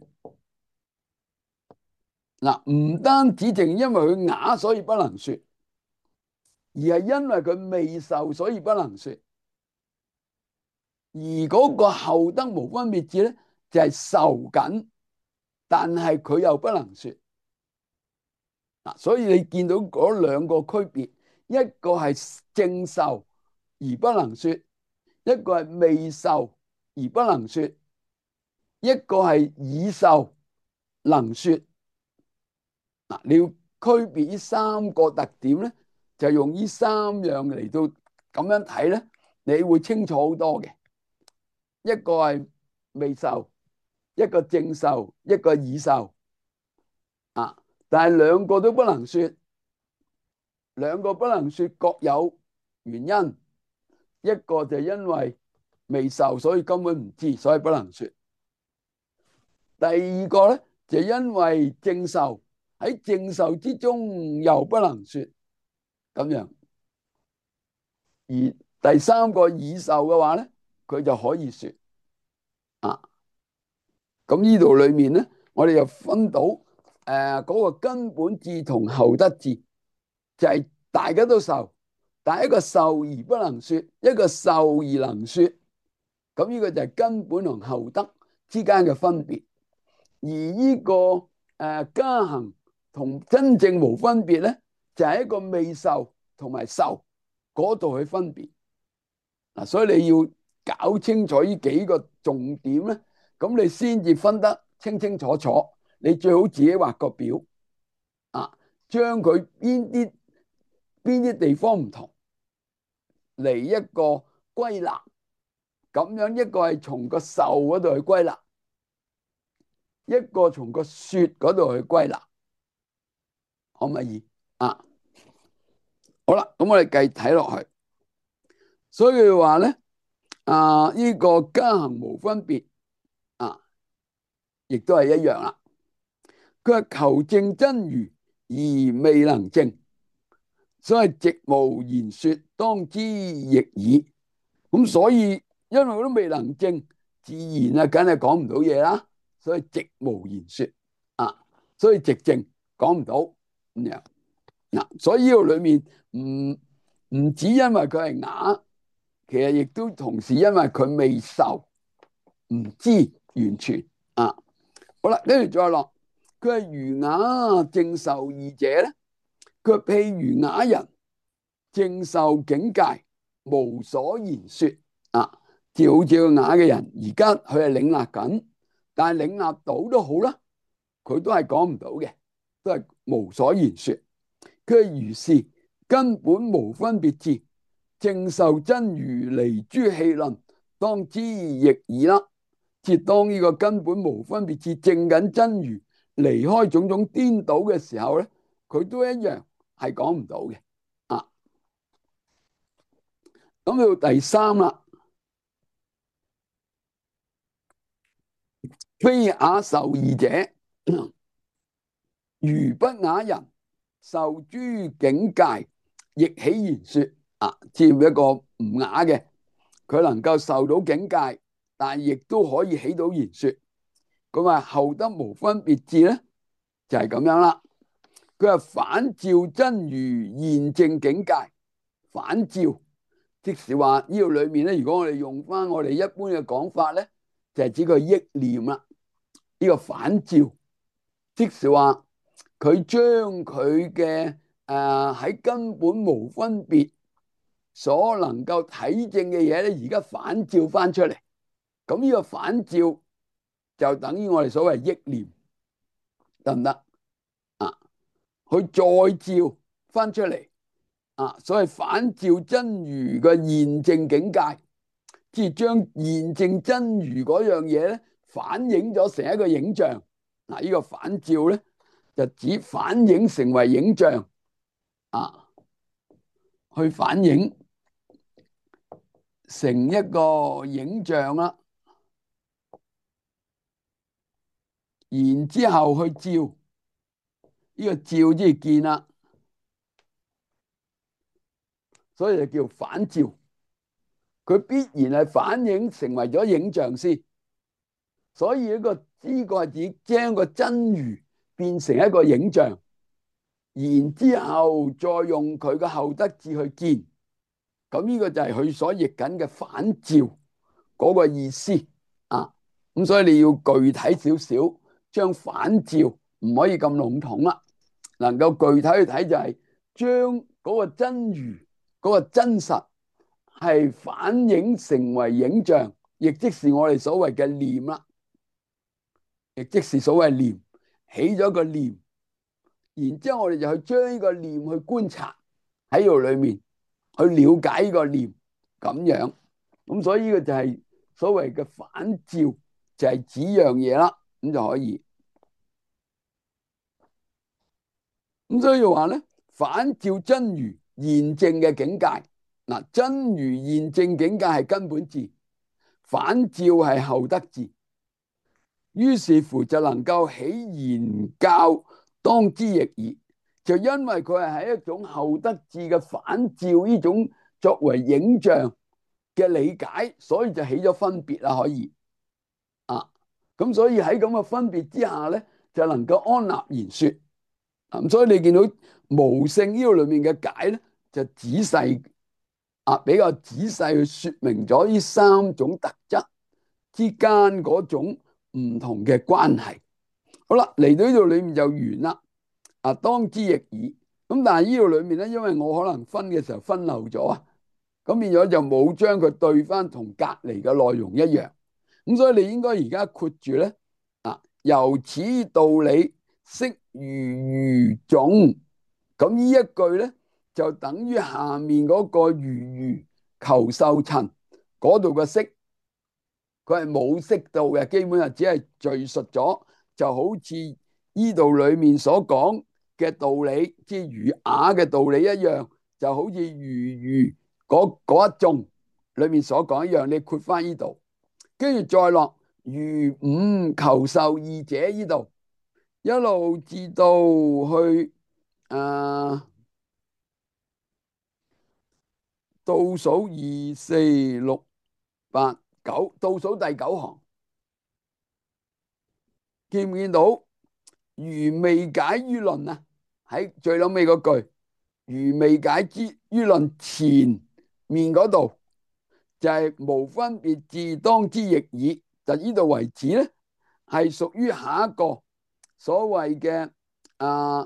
嗱，唔單止淨因為佢啞所以不能說，而係因為佢未受所以不能說。而嗰個後得無分別智咧，就係受緊，但係佢又不能說。嗱，所以你見到嗰兩個區別， 一個係正受而不能說，一個係未受而不能說，一個係已受能說。嗱，你要區別呢三個特點咧，就用呢三樣嚟到咁樣睇咧，你會清楚好多嘅。一個係未受，一個正受，一個已受啊。但係兩個都不能說，兩個不能說各有原因。一個就因為未受，所以根本唔知，所以不能說。第二個咧就因為正受，喺正受之中又不能說咁樣。而第三個已受嘅話咧，佢就可以說啊。咁呢度裏面咧，我哋又分到誒嗰個根本智同後得智，就係大家都受，但係一個受而不能說，一個受而能說。咁呢個就係根本同後得之間嘅分別。而呢個誒加行同真正無分別咧，就係一個未受同埋受嗰度去分別嗱。所以你要搞清楚呢幾個重點咧，咁你先至分得清清楚楚。你最好自己畫個表啊，將佢邊啲邊啲地方唔同嚟一個歸納。咁樣一個係從個受嗰度去歸納，一個從個說嗰度去歸納，可唔可以啊？好啦，咁我哋繼續睇落去。所以話咧，啊呢個加行無分別啊，亦都係一樣啦。佢係求證真如而未能證，所以直無言說，當知亦爾。咁所以因為我都未能證，自然啊，梗係講唔到嘢啦。所以直無言說啊，所以直證講唔到咁樣嗱。所以呢度裏面唔唔止因為佢係啞，其實亦都同時因為佢未受，唔知完全啊。好啦，跟住再落，佢係如啞正受二者咧，佢譬如啞人正受境界，無所言說啊。就好似個啞嘅人，而家佢係領納緊，但係領納到都好啦，佢都係講唔到嘅，都係無所言說。佢係如是根本無分別智，正受真如離諸戲論，當知亦爾啦。即當呢個根本無分別智證緊真如，離開種種顛倒嘅時候咧，佢都一樣係講唔到嘅啊。咁到第三啦。非啞受二者，如不啞人受諸境界，亦起言說啊。至於一個唔啞嘅，佢能夠受到境界，但亦都可以起到言說。咁啊，後得無分別智咧，就係咁樣啦。佢係反照真如現證境界，反照，即是話呢度裏面咧，如果我哋用翻我哋一般嘅講法咧，就係指佢憶念啦。呢個反照，即是話佢將佢嘅誒喺根本無分別所能夠體證嘅嘢咧，而家反照翻出嚟。咁呢個反照就等於我哋所謂憶念，得唔得啊？佢再照翻出嚟啊，所謂反照真如嘅現證境界，即係將現證真如嗰樣嘢咧，反映咗成一個影像。嗱，呢個反照咧就指反映成為影像啊，去反映成一個影像啦，然之後去照，呢個照即係見啦，所以就叫反照。佢必然係反映成為咗影像先，所以呢個呢個係指將個真如變成一個影像，然之後再用佢嘅後得智去見。咁呢個就係佢所譯緊嘅反照嗰個意思啊。咁所以你要具體少少，將反照唔可以咁籠統啦，能夠具體去睇就係將嗰個真如，嗰個真實係反映成為影像，亦即是我哋所謂嘅念啦，亦即是所謂念，起咗個念，然之後我哋就去將呢個念去觀察喺度裏面，去了解呢個念咁樣，咁所以呢個就係所謂嘅反照，就係指樣嘢啦，咁就可以。咁所以話咧，反照真如現證嘅境界，嗱，真如現證境界係根本智，反照係後得智，於是乎就能夠起言教當知譯耳。就因為佢係喺一種後得智嘅反照呢種作為影像嘅理解，所以就起咗分別啦，可以啊。咁所以喺咁嘅分別之下咧，就能夠安立言說。咁所以你見到無性呢個裏面嘅解咧，就仔細啊，比較仔細去說明咗呢三種特質之間嗰種唔同嘅關係。好啦，嚟到呢度裏面就完啦。啊，當知譯耳。咁但係呢度裏面咧，因為我可能分嘅時候分漏咗啊，咁變咗就冇將佢對翻同隔籬嘅內容一樣。咁所以你應該而家括住咧啊，由此道理釋如如種。咁呢一句咧就等於下面嗰個如如求受塵嗰度嘅釋，佢係冇釋到嘅，基本上只係敘述咗，就好似呢度裏面所講嘅道理，即係儒雅嘅道理一樣，就好似如如嗰嗰一種裏面所講一樣，你括翻呢度，跟住再落如五求受二者呢度，一路至到去誒倒數二四六八九，倒數第九行，見唔見到？如未解於論啊，喺最後尾嗰句，如未解之於論前面嗰度就係、是、無分別智當知譯耳，就呢度為止咧，係屬於下一個所謂嘅啊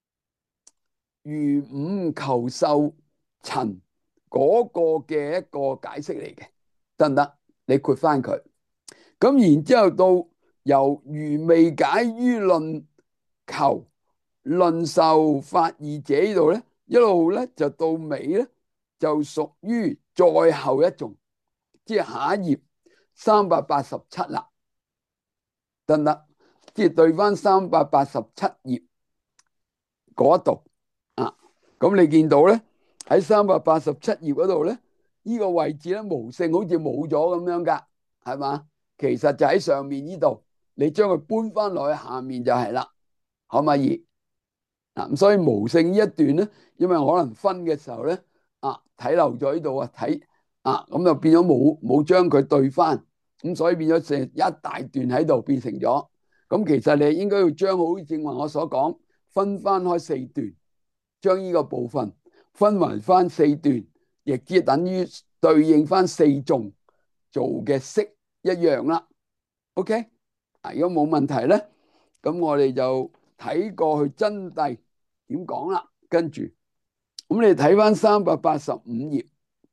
如五求受塵嗰個嘅一個解釋嚟嘅，得唔得？你括翻佢，咁然之後到由如未解於論求論受法二者呢度咧，一路咧就到尾咧就屬於再後一種，即係下一頁三百八十七啦，得唔得？即係對翻三百八十七頁嗰度啊，咁你見到咧喺三百八十七頁嗰度咧，呢個位置咧無性好似冇咗咁樣噶，係嘛？其實就喺上面呢度，你將佢搬翻落去下面就係啦，可唔可以？嗱，咁所以無性呢一段咧，因為可能分嘅時候咧，啊睇漏咗呢度啊，睇啊咁就變咗冇冇將佢對翻，咁所以變咗成一大段喺度變成咗。咁其實你應該要將好正話我所講，分翻開四段，將呢個部分分為翻四段，亦即等於對應翻四種做嘅式一樣啦。OK，啊如果冇問題咧，咁我哋就睇過去真諦點講啦，跟住咁你睇翻三百八十五頁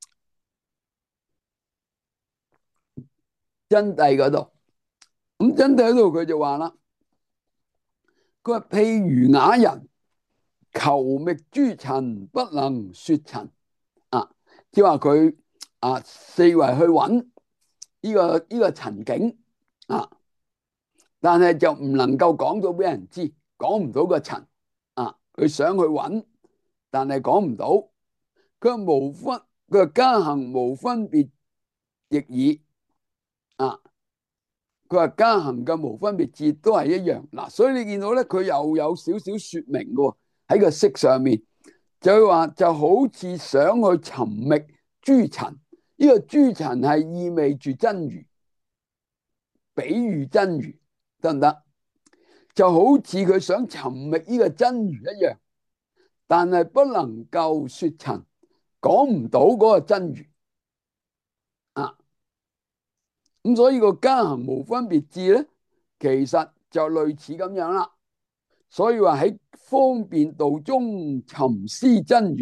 真諦嗰度，咁真諦嗰度佢就話啦，佢話譬如啞人求覓諸塵不能說塵啊，即係話佢啊四圍去揾呢個呢個塵境啊，但係就唔能夠講到俾人知，講唔到個塵啊，佢想去揾，但係講唔到。佢話無分，佢話加行無分別譯耳啊。佢話加行嘅無分別智都係一樣嗱，所以你見到咧，佢又有少少說明嘅喺個色上面，就係話就好似想去尋覓諸塵，呢個諸塵係意味住真如，比喻真如，得唔得？就好似佢想尋覓呢個真如一樣，但係不能夠說塵，講唔到嗰個真如啊。咁所以個加行無分別智咧，其實就類似咁樣啦。所以話喺方便道中尋思真如，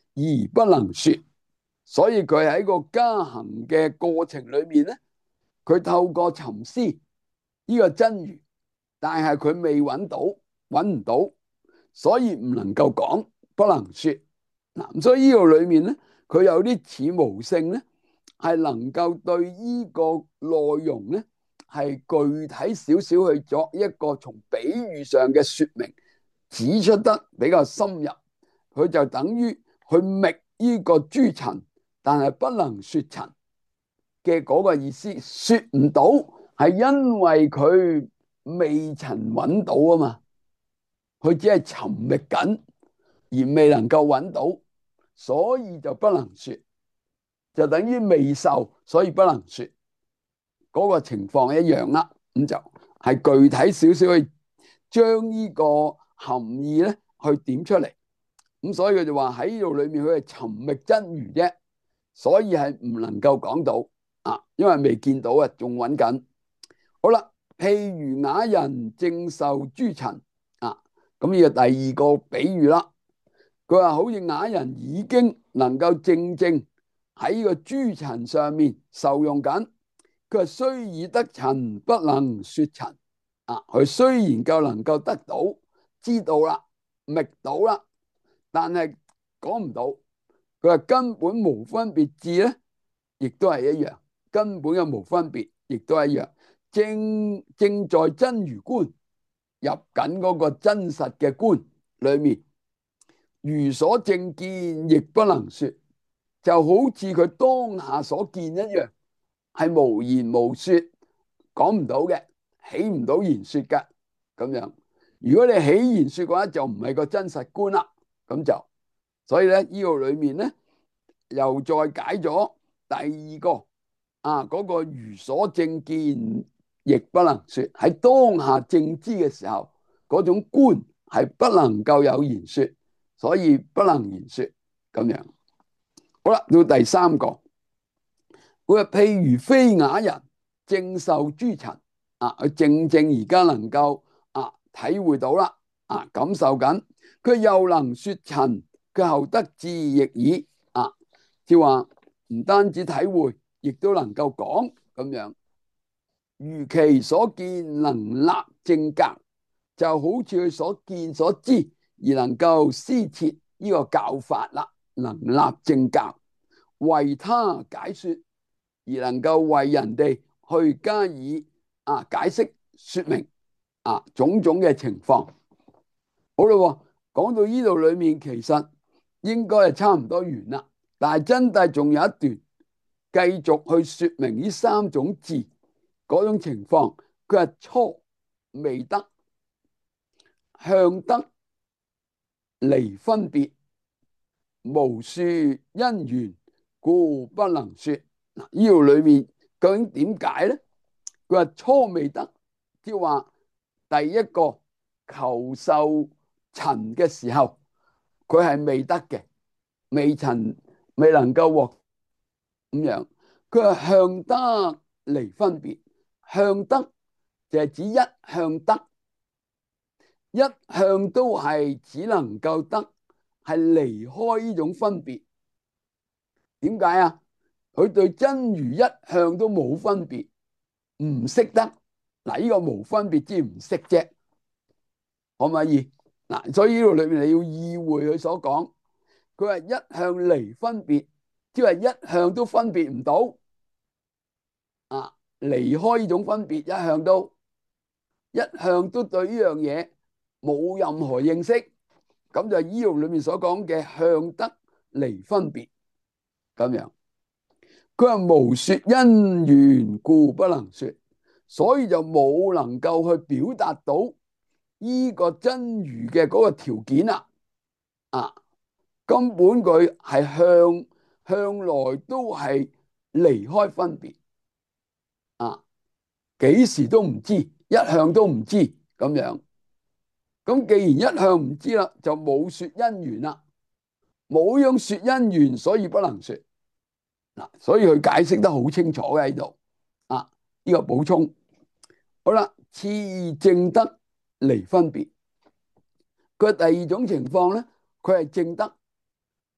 而不能說。所以佢喺個加行嘅過程裏面咧，佢透過沉思呢個真如，但係佢未揾到，揾唔到，所以唔能夠講，不能說。嗱，咁所以呢個裏面咧，佢有啲似無性咧，係能夠對呢個內容咧係具體少少去作一個從比喻上嘅說明，指出得比較深入。佢就等於去覓呢個諸塵，但係不能說塵嘅嗰個意思。說唔到係因為佢未曾揾到啊嘛，佢只係尋覓緊而未能夠揾到，所以就不能說，就等於未受，所以不能說。嗰個情況一樣啦，咁就係具體少少去將呢個含義咧去點出嚟。咁所以佢就話喺呢度裏面佢係尋覓真如啫，所以係唔能夠講到啊，因為未見到啊，仲揾緊。好啦，譬如啞人正受諸塵啊，咁呢個第二個比喻啦。佢話好似啞人已經能夠正正喺呢個諸塵上面受用緊。佢話雖已得塵，不能說塵啊。佢雖然夠能夠得到、知道啦、覓到啦，但係講唔到。佢話根本無分別智咧，亦都係一樣，根本嘅無分別，亦都係一樣。正正在真如觀入緊嗰個真實嘅觀裏面，如所正見，亦不能說，就好似佢當下所見一樣，係無言無說，講唔到嘅，起唔到言說嘅咁樣。如果你起言說嘅話，就唔係個真實觀啦。咁就所以咧，呢個裏面咧又再解咗第二個啊，嗰個如所正見，亦不能說。喺當下正知嘅時候，嗰種觀係不能夠有言說，所以不能言說咁樣。好啦，到第三個，佢話譬如非啞人正受諸塵啊，佢正正而家能夠啊體會到啦，啊感受緊，佢又能說塵，佢後得智亦爾啊，即係話唔單止體會，亦都能夠講咁樣。如其所見能立正教，就好似佢所見所知而能夠施設呢個教法啦，能立正教，為他解說，而能夠為人哋去加以啊解釋說明啊種種嘅情況。好啦，講到呢度裏面，其實應該係差唔多完啦，但係真諦仲有一段繼續去說明呢三種智嗰種情況。佢係初未得，向得離分別，無說因緣，故不能說。嗱，呢度裏面究竟點解咧？佢話初未得，即係話第一個求受塵嘅時候，佢係未得嘅，未曾未能夠獲咁樣。佢話向得離分別，向得就係指一向得，一向都係只能夠得係離開呢種分別。點解啊？佢對真如一向都冇分別，唔識得。嗱，呢個無分別之唔識啫，可唔可以？嗱，所以呢度裏面你要意會佢所講，佢話一向離分別，即係一向都分別唔到啊，離開呢種分別，一向都一向都對呢樣嘢冇任何認識，咁就呢度裏面所講嘅向得離分別咁樣。佢話無說因緣，故不能說，所以就冇能夠去表達到呢個真如嘅嗰個條件啊！啊，根本佢係向向來都係離開分別啊，幾時都唔知，一向都唔知咁樣。咁既然一向唔知啦，就冇說因緣啦，冇樣說因緣，所以不能說。嗱，所以佢解釋得好清楚嘅喺度啊，呢個補充。好啦，次正得離分別，佢第二種情況咧，佢係正得，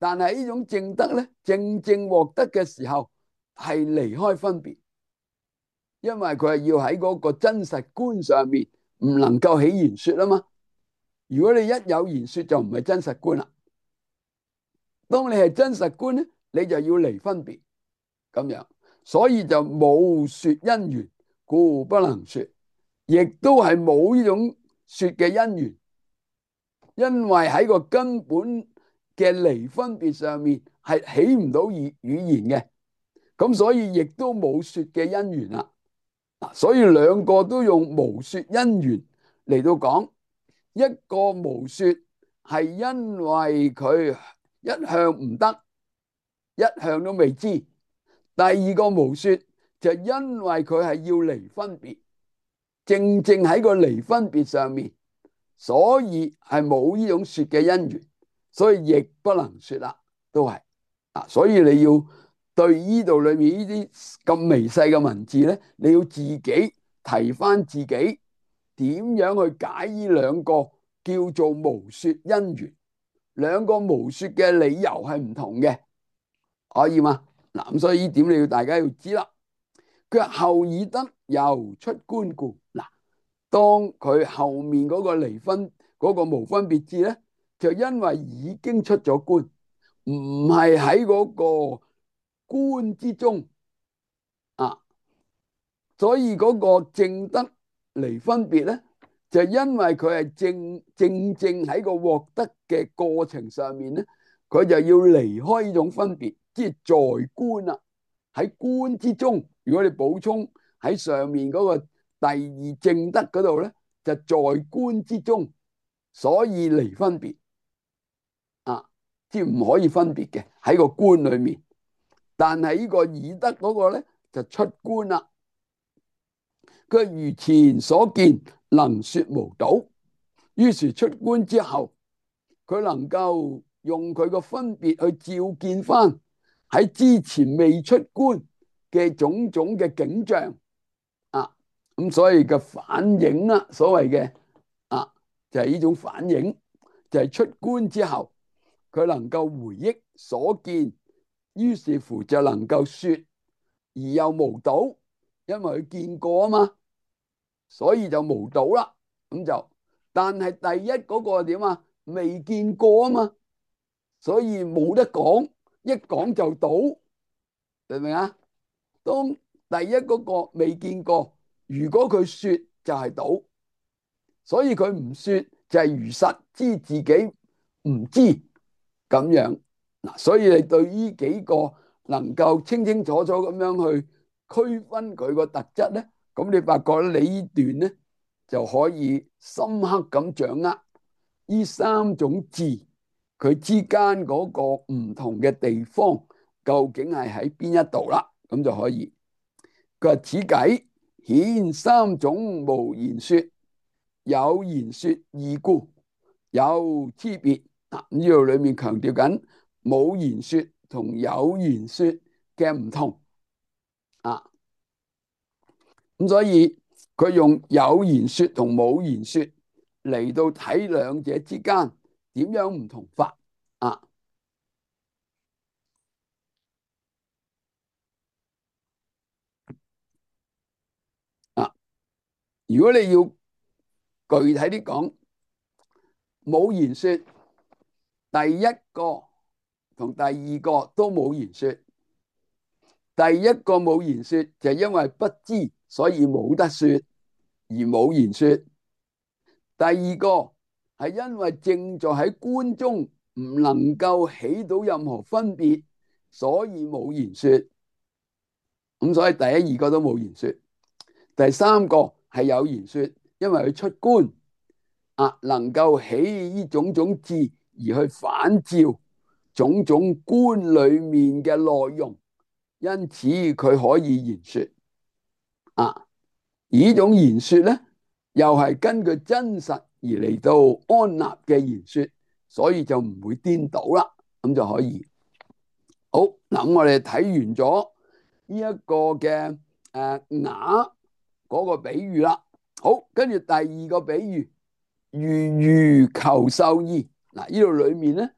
但係呢種證德咧，正正獲得嘅時候係離開分別，因為佢係要喺嗰個真實觀上面唔能夠起言說啊嘛。如果你一有言說就唔係真實觀啦。當你係真實觀咧，你就要離分別咁樣，所以就冇說因緣，故不能說，亦都係冇呢種說嘅因緣，因為喺個根本嘅離分別上面係起唔到語語言嘅，咁所以亦都冇說嘅因緣啦。所以兩個都用無說因緣嚟到講，一個無說係因為佢一向唔得，一向都未知；第二個無說就因為佢係要離分別，正正喺個離分別上面，所以係冇呢種說嘅因緣，所以亦不能說啦，都係啊。所以你要對呢度裏面呢啲咁微細嘅文字咧，你要自己提翻自己點樣去解呢兩個叫做無說因緣，兩個無說嘅理由係唔同嘅，可以嗎？嗱，咁所以呢點你要大家要知啦。佢話後已得由出觀故，嗱，當佢後面嗰個離分嗰個無分別智咧，就因為已經出咗觀，唔係喺嗰個觀之中啊，所以嗰個證得離分別咧，就因為佢係正正正喺個獲得嘅過程上面咧，佢就要離開呢種分別，即係在觀啦。喺觀之中，如果你補充喺上面嗰個第二證德嗰度咧，就在觀之中，所以離分別啊，即係唔可以分別嘅喺個觀裏面。但係呢個已得嗰個咧就出觀啦。佢如前所見，能說無倒，於是出觀之後，佢能夠用佢個分別去照見翻喺之前未出觀嘅種種嘅景象啊，咁所以嘅反映啦，所謂嘅啊就係呢種反映，就係出觀之後佢能夠回憶所見，於是乎就能夠說而又無倒，因為佢見過啊嘛，所以就無倒啦。咁就但係第一嗰個點啊，未見過啊嘛，所以冇得講，一講就倒，明唔明啊？當第一嗰個未見過，如果佢說就係倒，所以佢唔說就係如實知自己唔知咁樣嗱。所以你對呢幾個能夠清清楚楚咁樣去區分佢個特質咧，咁你發覺你呢段咧就可以深刻咁掌握呢三種字佢之間嗰個唔同嘅地方究竟係喺邊一度啦，咁就可以。佢話此偈顯三種無言說，有言說異故，有差別。嗱，呢度裏面強調緊冇言說同有言說嘅唔同啊。咁所以佢用有言說同冇言說嚟到睇兩者之間點樣唔同法啊。啊，如果你要具體啲講，冇言說，第一個同第二個都冇言說。第一個冇言說就因為不知，所以冇得說而冇言說。第二個係因為正在喺觀中唔能夠起到任何分別，所以冇言說。咁所以第一二個都冇言說。第三個係有言說，因為佢出觀啊，能夠起呢種種智而去反照種種觀裏面嘅內容，因此佢可以言說啊。而呢種言說咧，又係根據真實而嚟到安立嘅言說，所以就唔會顛倒啦，咁就可以。好，嗱，咁我哋睇完咗呢一個嘅誒啞嗰個比喻啦。好，跟住第二個比喻，如魚求獸異。嗱，呢度裏面咧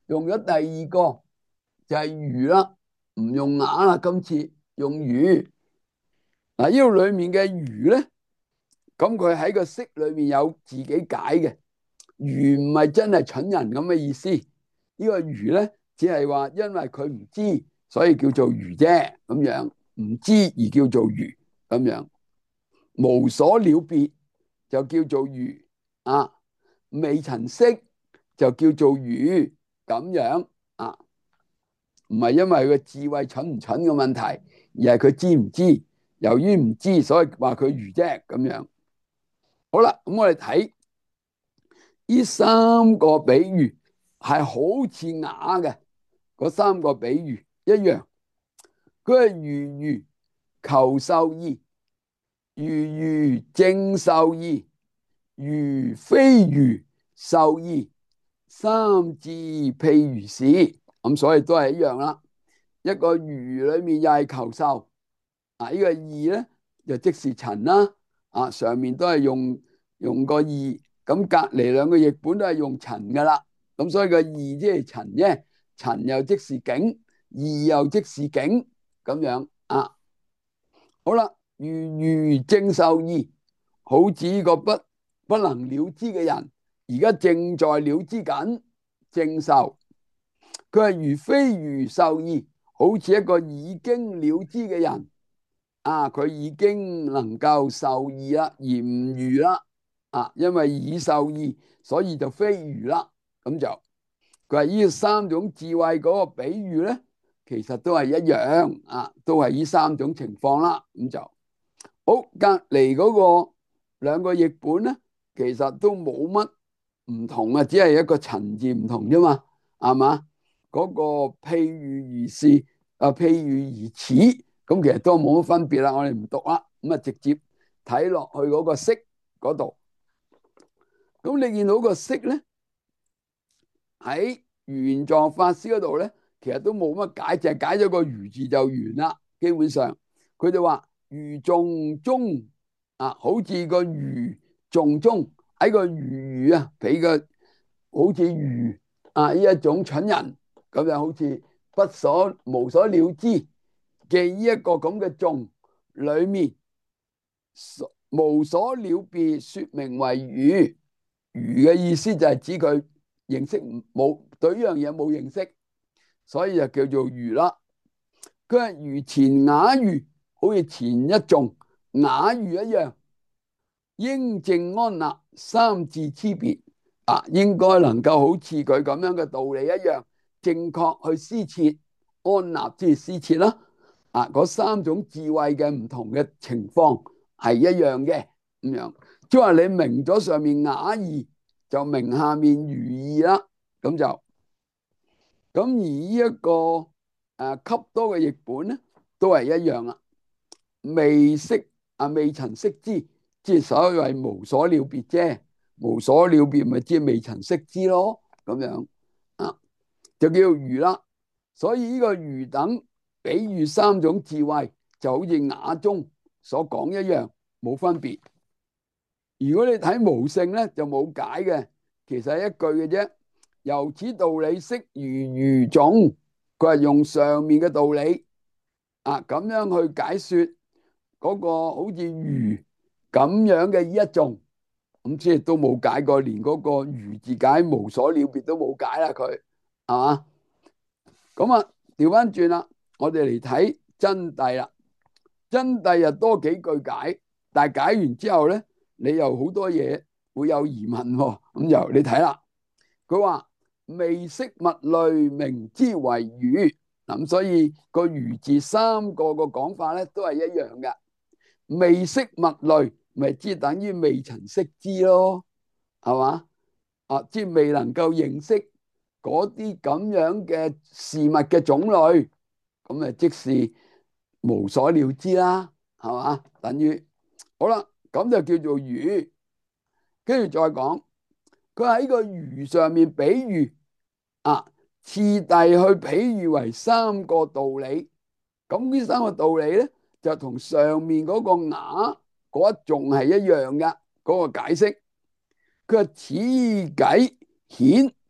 用咗第二個就係如啦，唔用啞啦，今次用如。嗱，呢度裏面嘅如咧，咁佢喺個釋裏面有自己解嘅。如唔係真係蠢人咁嘅意思，呢個如咧只係話因為佢唔知，所以叫做如啫，咁樣唔知而叫做如咁樣，無所了別就叫做如啊，未曾識就叫做如咁樣啊，唔係因為佢嘅智慧蠢唔蠢嘅問題，而係佢知唔知，由於唔知，所以話佢如啫咁樣。好啦，咁我哋睇呢三個比喻係好似啞嘅，嗰三個比喻一樣，佢係如如求受義，如如正受義，如非如受義，三字譬如是，咁所以都係一樣啦。一個如裏面又係求受，啊呢個義咧就即是塵啦，啊上面都係用用個義，咁隔籬兩個譯本都係用塵噶啦，咁所以個義即係塵啫，塵又即是境，義又即是境，咁樣啊。好啦，如如正受義，好似呢個不不能了知嘅人，而家正在了知緊正受。佢係如非如受義，好似一個已經了知嘅人，啊佢已經能夠受義啦，而唔如啦，啊因為已受義，所以就非如啦。咁就佢係呢三種智慧嗰個比喻咧，其實都係一樣啊，都係呢三種情況啦。咁就好，隔籬嗰個兩個譯本咧，其實都冇乜唔同啊，只係一個陳字唔同啫嘛，係嘛？嗰個譬如而是啊，譬如而似，咁其實都冇乜分別啦。我哋唔讀啦，咁啊直接睇落去嗰個釋嗰度。咁你見到個釋咧，喺玄奘法師嗰度咧，其實都冇乜解，淨係解咗個如字就完啦。基本上佢就話如眾中啊，好似個如眾中喺個如如啊，俾個好似如啊呢一種蠢人咁樣，好似不所無所了知嘅呢一個咁嘅眾裏面，無所了別，說名為如。如嘅意思就係指佢認識冇對呢樣嘢冇認識，所以就叫做如啦。佢係如前啞喻，好似前一眾啞喻一樣，應正安立，三字差別啊，應該能夠好似佢咁樣嘅道理一樣，正確去施設安立，即係施設啦。啊，嗰三種智慧嘅唔同嘅情況係一樣嘅咁樣，即係話你明咗上面啞義，就明下面如義啦。咁就咁而呢一個誒笈多嘅譯本咧，都係一樣啦。未識啊，未曾識之，即係所謂無所了別啫。無所了別咪即係未曾識之咯。咁樣啊，就叫如啦。所以呢個如等比喻三種智慧，就好似雅中所講一樣，冇分別。如果你睇無性咧，就冇解嘅，其實係一句嘅啫。由此道理釋如如眾，佢係用上面嘅道理啊，咁樣去解說嗰個好似如咁樣嘅一眾，咁即係都冇解過，連嗰個如字解無所了別都冇解啦，佢係嘛？咁啊，調翻轉啦，我哋嚟睇真諦啦。真諦又多幾句解，但係解完之後咧，你又好多嘢會有疑問喎。咁就你睇啦，佢話未識物類，名之為如。咁所以個如字三個個講法咧都係一樣嘅。未識物類，咪即等於未曾識之咯，係嘛？啊，即係未能夠認識嗰啲咁樣嘅事物嘅種類，咁啊即是無所了知啦，係嘛？等於好啦，咁就叫做如。跟住再講，佢喺個如上面比喻啊，次第去比喻為三個道理。咁呢三個道理咧，就同上面嗰個啞嗰一種係一樣嘅嗰個解釋。佢話此偈顯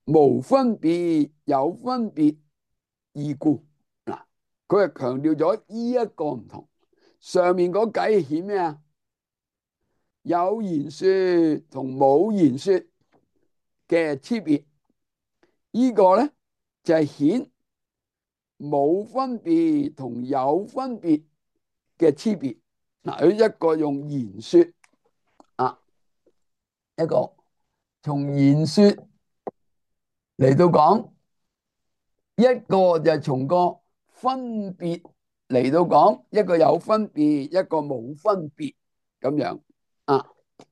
無分別有分別異故。嗱，佢係強調咗呢一個唔同。上面嗰計顯咩啊？有言說同冇言說嘅區別。呢個咧就係顯冇分別同有分別嘅區別。嗱，佢一個用言說啊，一個從言說嚟到講，一個就係從個分別嚟到講，一個有分別，一個冇分別咁樣啊。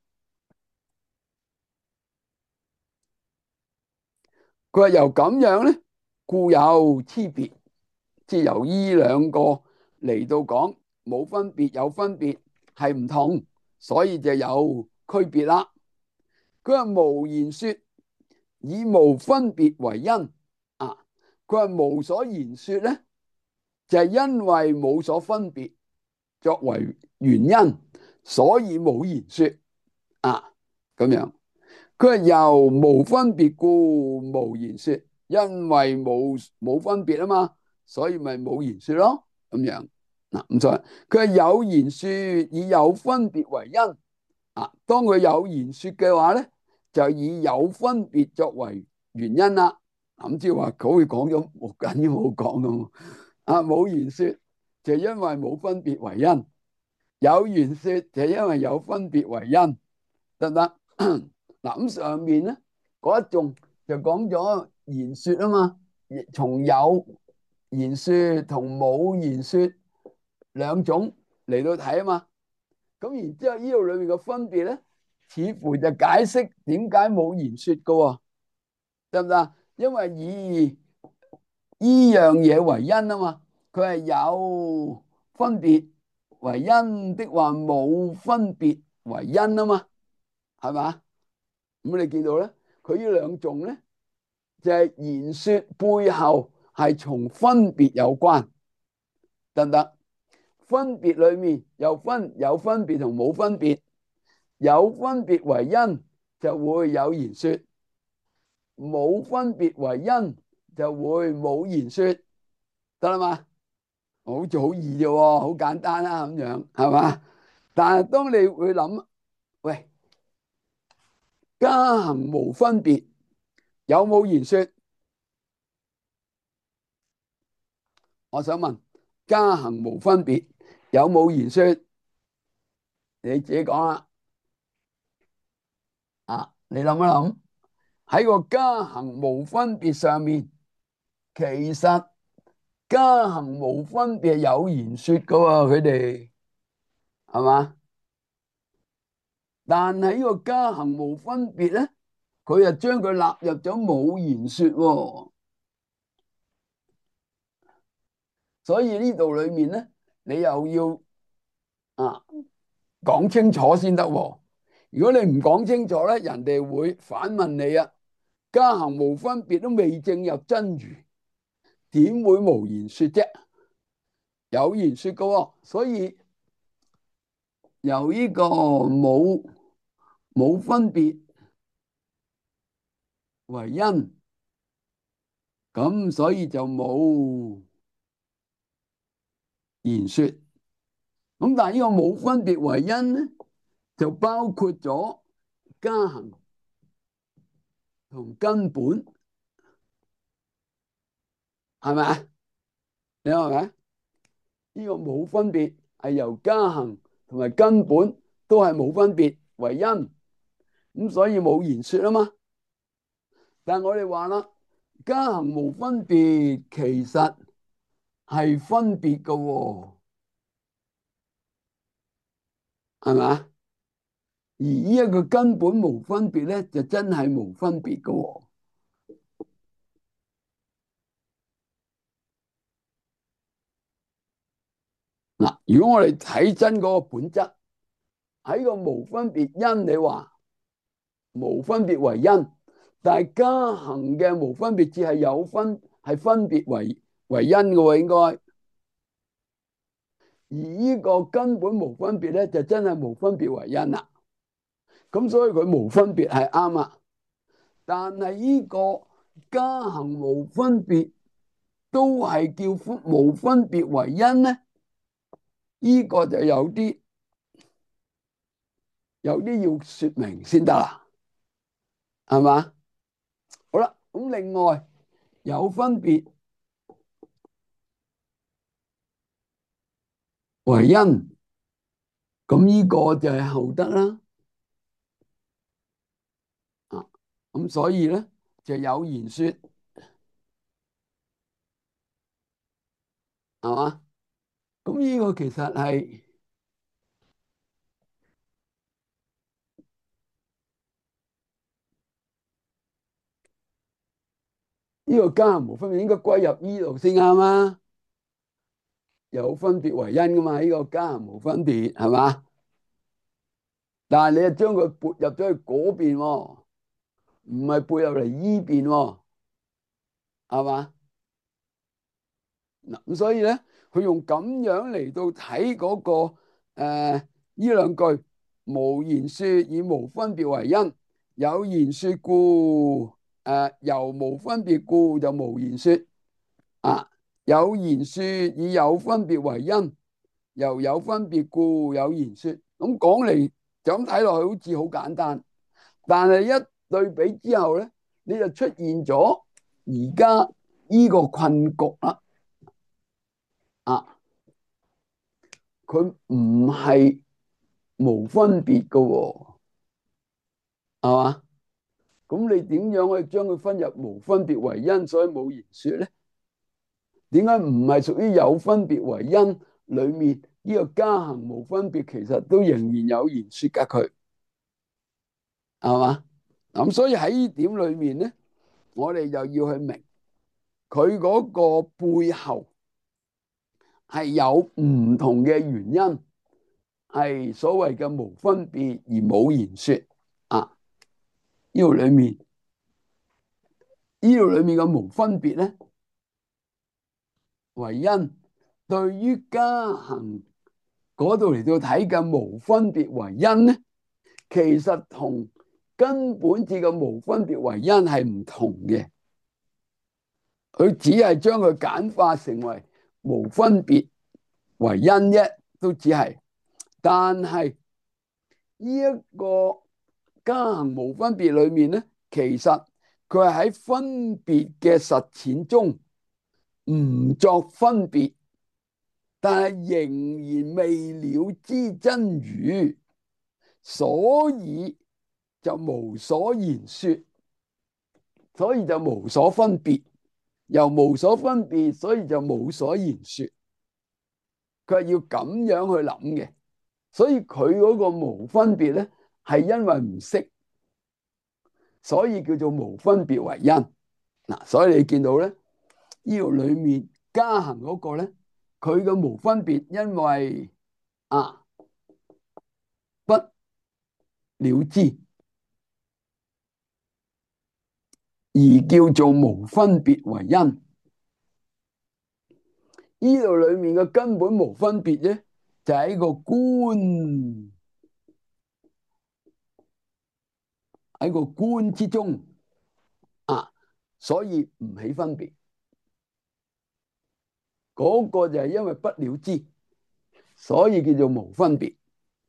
佢話由咁樣咧，故有差別，即係由呢兩個嚟到講，冇分別有分別係唔同，所以就有區別啦。佢話無言說以無分別為因啊，佢話無所言說咧，就係因為冇所分別作為原因，所以冇言說啊咁樣。佢係由無分別故無言說，因為冇冇分別啊嘛，所以咪冇言說咯咁樣。嗱，唔錯。佢係有言說以有分別為因啊，當佢有言說嘅話咧，就以有分別作為原因啦。咁即係話佢講咗冇緊要冇講咁啊，冇言說就因為冇分別為因，有言說就因為有分別為因，得唔得？嗱，咁上面咧嗰一種就講咗言說啊嘛，從有言說同冇言說兩種嚟到睇啊嘛。咁然之後呢度裏面嘅分別咧，似乎就解釋點解冇言說噶喎，得唔得？因為以依樣嘢為因啊嘛，佢係有分別為因的話，冇分別為因啊嘛，係嘛？咁你見到咧，佢呢兩種咧就係言說背後係從分別有關，得唔得？分別裏面又分有分別同冇分別，有分別為因就會有言說，冇分別為因就會冇言說，得啦嘛？好似好易啫，好簡單啦，咁樣係嘛？但係當你會諗，喂，加行無分別，有冇言說？我想問，加行無分別，有冇言說？你自己講啦。啊，你諗一諗，喺個加行無分別上面，其實加行無分別有言說噶喎，佢哋係嘛？但係呢個加行無分別咧，佢又將佢納入咗冇言說喎。所以呢度裏面咧，你又要啊講清楚先得喎。如果你唔講清楚咧，人哋會反問你啊。加行無分別都未證入真如，點會無言說啫？有言說噶喎，所以由呢個冇冇分別為因，咁所以就冇言說。咁但係呢個冇分別為因咧，就包括咗加行同根本，係咪啊？你話係咪？呢個冇分別係由加行同埋根本都係冇分別為因，咁所以冇言說啊嘛。但係我哋話啦，加行無分別其實係分別噶喎，係咪啊？而呢一個根本無分別咧，就真係無分別噶喎。嗱，如果我哋睇真嗰個本質，喺個無分別因，你話無分別為因，但係加行嘅無分別只係有分，係分別為為因嘅喎，應該。而呢個根本無分別咧，就真係無分別為因啦。咁所以佢無分別係啱啊。但係呢個加行無分別都係叫分無分別為因呢？呢個就有啲有啲要說明先得啦，係嘛？好啦，咁另外有分別為因，咁呢個就係後得啦。啊，咁所以咧就有言說，係嘛？咁呢個其實係呢個加行無分別應該歸入呢度先啱啊。有分別為因噶嘛？呢個加行無分別係嘛？但係你又將佢撥入咗去嗰邊喎，唔係撥入嚟依邊喎，係嘛？嗱，咁所以咧，佢用咁樣嚟到睇嗰個誒呢兩句，無言說以無分別為因，有言說故誒由無分別故就無言說啊，有言說以有分別為因，由有分別故有言說。咁講嚟就咁睇落去好似好簡單，但係一對比之後咧，你就出現咗而家呢個困局啦。啊，佢唔係無分別噶喎，係嘛？咁你點樣可以將佢分入無分別為因，所以冇言說咧？點解唔係屬於有分別為因裏面呢個加行無分別，其實都仍然有言說噶佢，係嘛？咁所以喺呢點裏面咧，我哋就要去明佢嗰個背後係有唔同嘅原因，係所謂嘅無分別而冇言說啊。呢度裏面呢度裏面嘅無分別咧為因，對於加行嗰度嚟到睇嘅無分別為因咧，其實同根本智嘅無分別為因係唔同嘅。佢只係將佢簡化成為無分別為因啫，都只係。但係呢一個加行無分別裏面咧，其實佢係喺分別嘅實踐中唔作分別，但係仍然未了知真如，所以就無所言說，所以就無所分別，由無所分別，所以就無所言說。佢係要咁樣去諗嘅，所以佢嗰個無分別咧，係因為唔識，所以叫做無分別為因。嗱，所以你見到咧，呢度裏面加行嗰個咧，佢嘅無分別，因為啊不了知而叫做無分別為因。呢度裏面嘅根本無分別咧，就喺個觀喺個觀之中啊，所以唔起分別。嗰個就係因為不了知，所以叫做無分別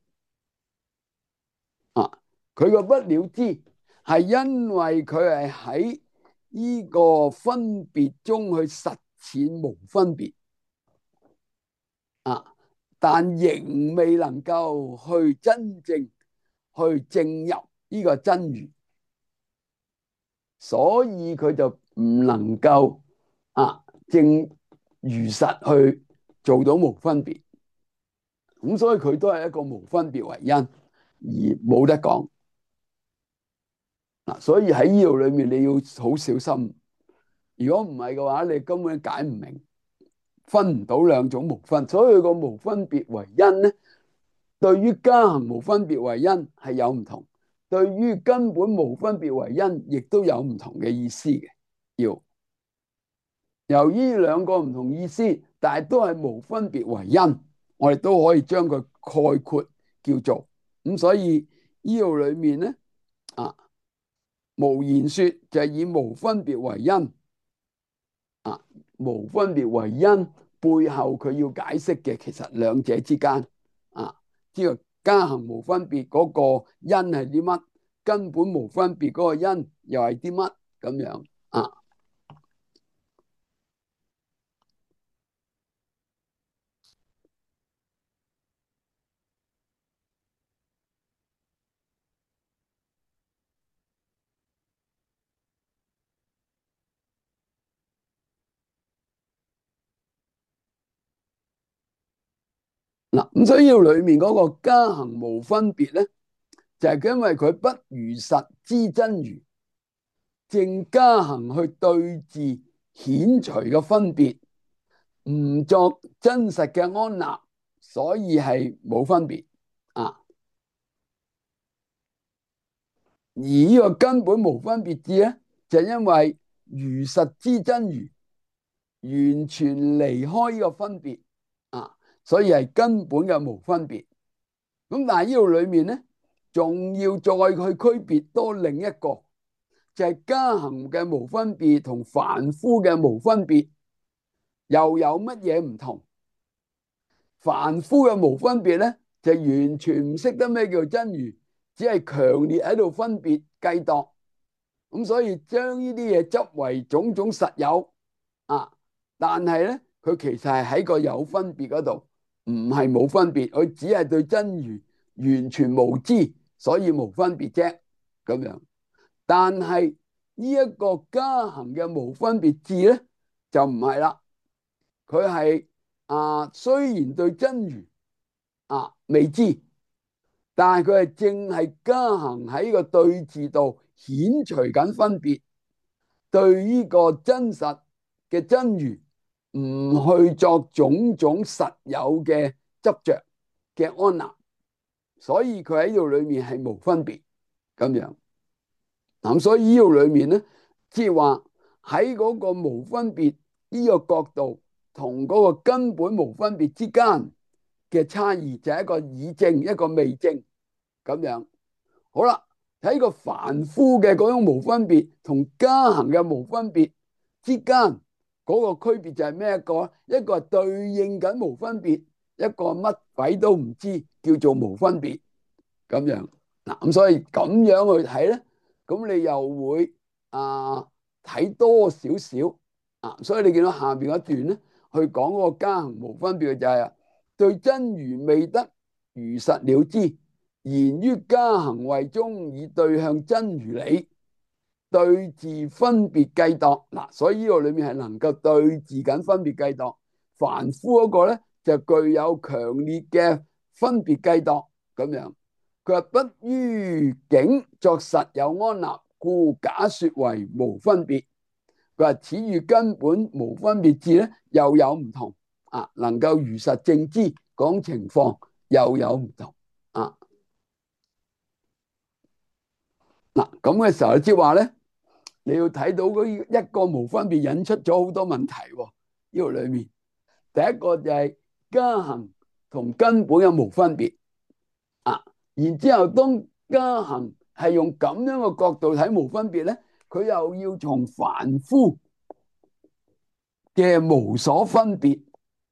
啊。佢個不了知係因為佢係喺呢個分別中去實踐無分別啊，但仍未能夠去真正去證入呢個真如，所以佢就唔能夠啊正如實去做到無分別。咁所以佢都係一個無分別為因，而冇得講嗱。所以喺呢度裏面你要好小心，如果唔係嘅話，你根本解唔明，分唔到兩種無分。所以佢個無分別為因咧，對於加行無分別為因係有唔同，對於根本無分別為因亦都有唔同嘅意思嘅。要由於兩個唔同意思，但係都係無分別為因，我哋都可以將佢概括叫做咁。所以呢度裏面咧啊， 無言說就係以無分別為因啊，無分別為因背後佢要解釋嘅，其實兩者之間啊，呢個加行無分別嗰個因係啲乜，根本無分別嗰個因又係啲乜咁樣啊？嗱，咁所以呢度裏面嗰個加行無分別咧，就係因為佢不如實知真如，正加行去對治遣除嘅分別，唔作真實嘅安立，所以係冇分別啊。而呢個根本無分別智咧，就因為如實知真如，完全離開呢個分別啊，所以係根本嘅無分別。咁但係呢度裏面咧，仲要再去區別多另一個，就係加行嘅無分別同凡夫嘅無分別又有乜嘢唔同？凡夫嘅無分別咧，就完全唔識得咩叫真如，只係強烈喺度分別計度，咁所以將呢啲嘢執為種種實有啊。但係咧，佢其實係喺個有分別嗰度，唔係冇分別，佢只係對真如完全無知，所以無分別啫咁樣。但係呢一個加行嘅無分別智咧，就唔係啦，佢係啊，雖然對真如啊未知，但係佢係正係加行喺個對治度遣除緊分別，對呢個真實嘅真如唔去作種種實有嘅執着嘅安立，所以佢喺度裏面係無分別咁樣。咁所以呢度裏面咧，即係話喺嗰個無分別呢個角度同嗰個根本無分別之間嘅差異，就係一個已證一個未證咁樣。好啦，喺個凡夫嘅嗰種無分別同加行嘅無分別之間嗰個區別就係咩？一個一個係對應緊無分別，一個乜鬼都唔知，叫做無分別咁樣。嗱，咁所以咁樣去睇咧，咁你又會啊睇多少少啊？所以你見到下邊一段咧，去講嗰個加行無分別嘅就係啊，對真如未得如實了知，言於加行位中，以對向真如理對治分別計度。嗱，所以呢個裏面係能夠對治緊分別計度。凡夫嗰個咧就具有強烈嘅分別計度咁樣。佢話不於境作實有安立，故假說為無分別。佢話此與根本無分別智咧又有唔同啊，能夠如實正知講情況又有唔同啊。嗱，咁嘅時候即係話咧，你要睇到嗰一個無分別引出咗好多問題喎。呢個裏面第一個就係加行同根本嘅無分別啊。然之後當加行係用咁樣嘅角度睇無分別咧，佢又要從凡夫嘅無所分別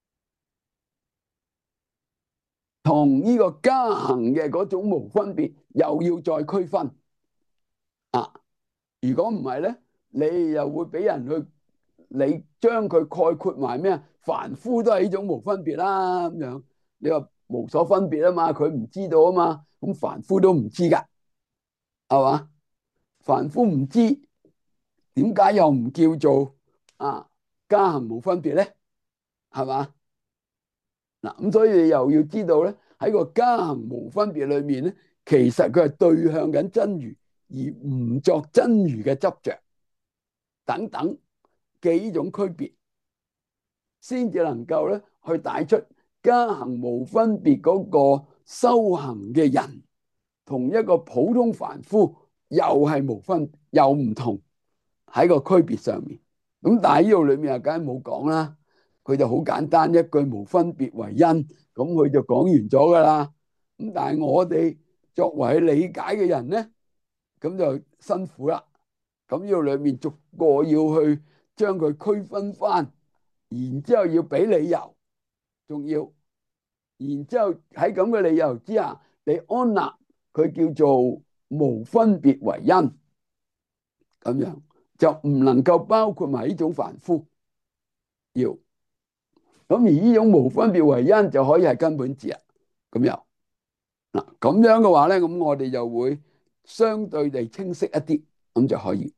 同呢個加行嘅嗰種無分別又要再區分啊。如果唔係咧，你又會俾人去你將佢概括埋咩啊？凡夫都係呢種無分別啦，咁樣你話無所分別啊嘛，佢唔知道啊嘛，咁凡夫都唔知噶，係嘛？凡夫唔知，點解又唔叫做啊加行無分別咧？係嘛？嗱，咁所以你又要知道咧，喺個加行無分別裏面咧，其實佢係對向緊真如，而唔作真如嘅執着等等嘅呢種區別，先至能夠咧去帶出加行無分別嗰個修行嘅人，同一個普通凡夫又係無分又唔同喺個區別上面。咁但係呢度裏面啊，梗係冇講啦。佢就好簡單，一句無分別為因，咁佢就講完咗噶啦。咁但係我哋作為理解嘅人咧，咁就辛苦啦。 咁要裏面逐個要去將佢區分翻，然之後要俾理由，仲要，然之後喺咁嘅理由之下，你安納佢叫做無分別為因，咁樣就唔能夠包括埋呢種凡夫，要咁而呢種無分別為因就可以係根本智啊，咁樣嗱咁樣嘅話咧，咁我哋就會相對地清晰一啲，咁就可以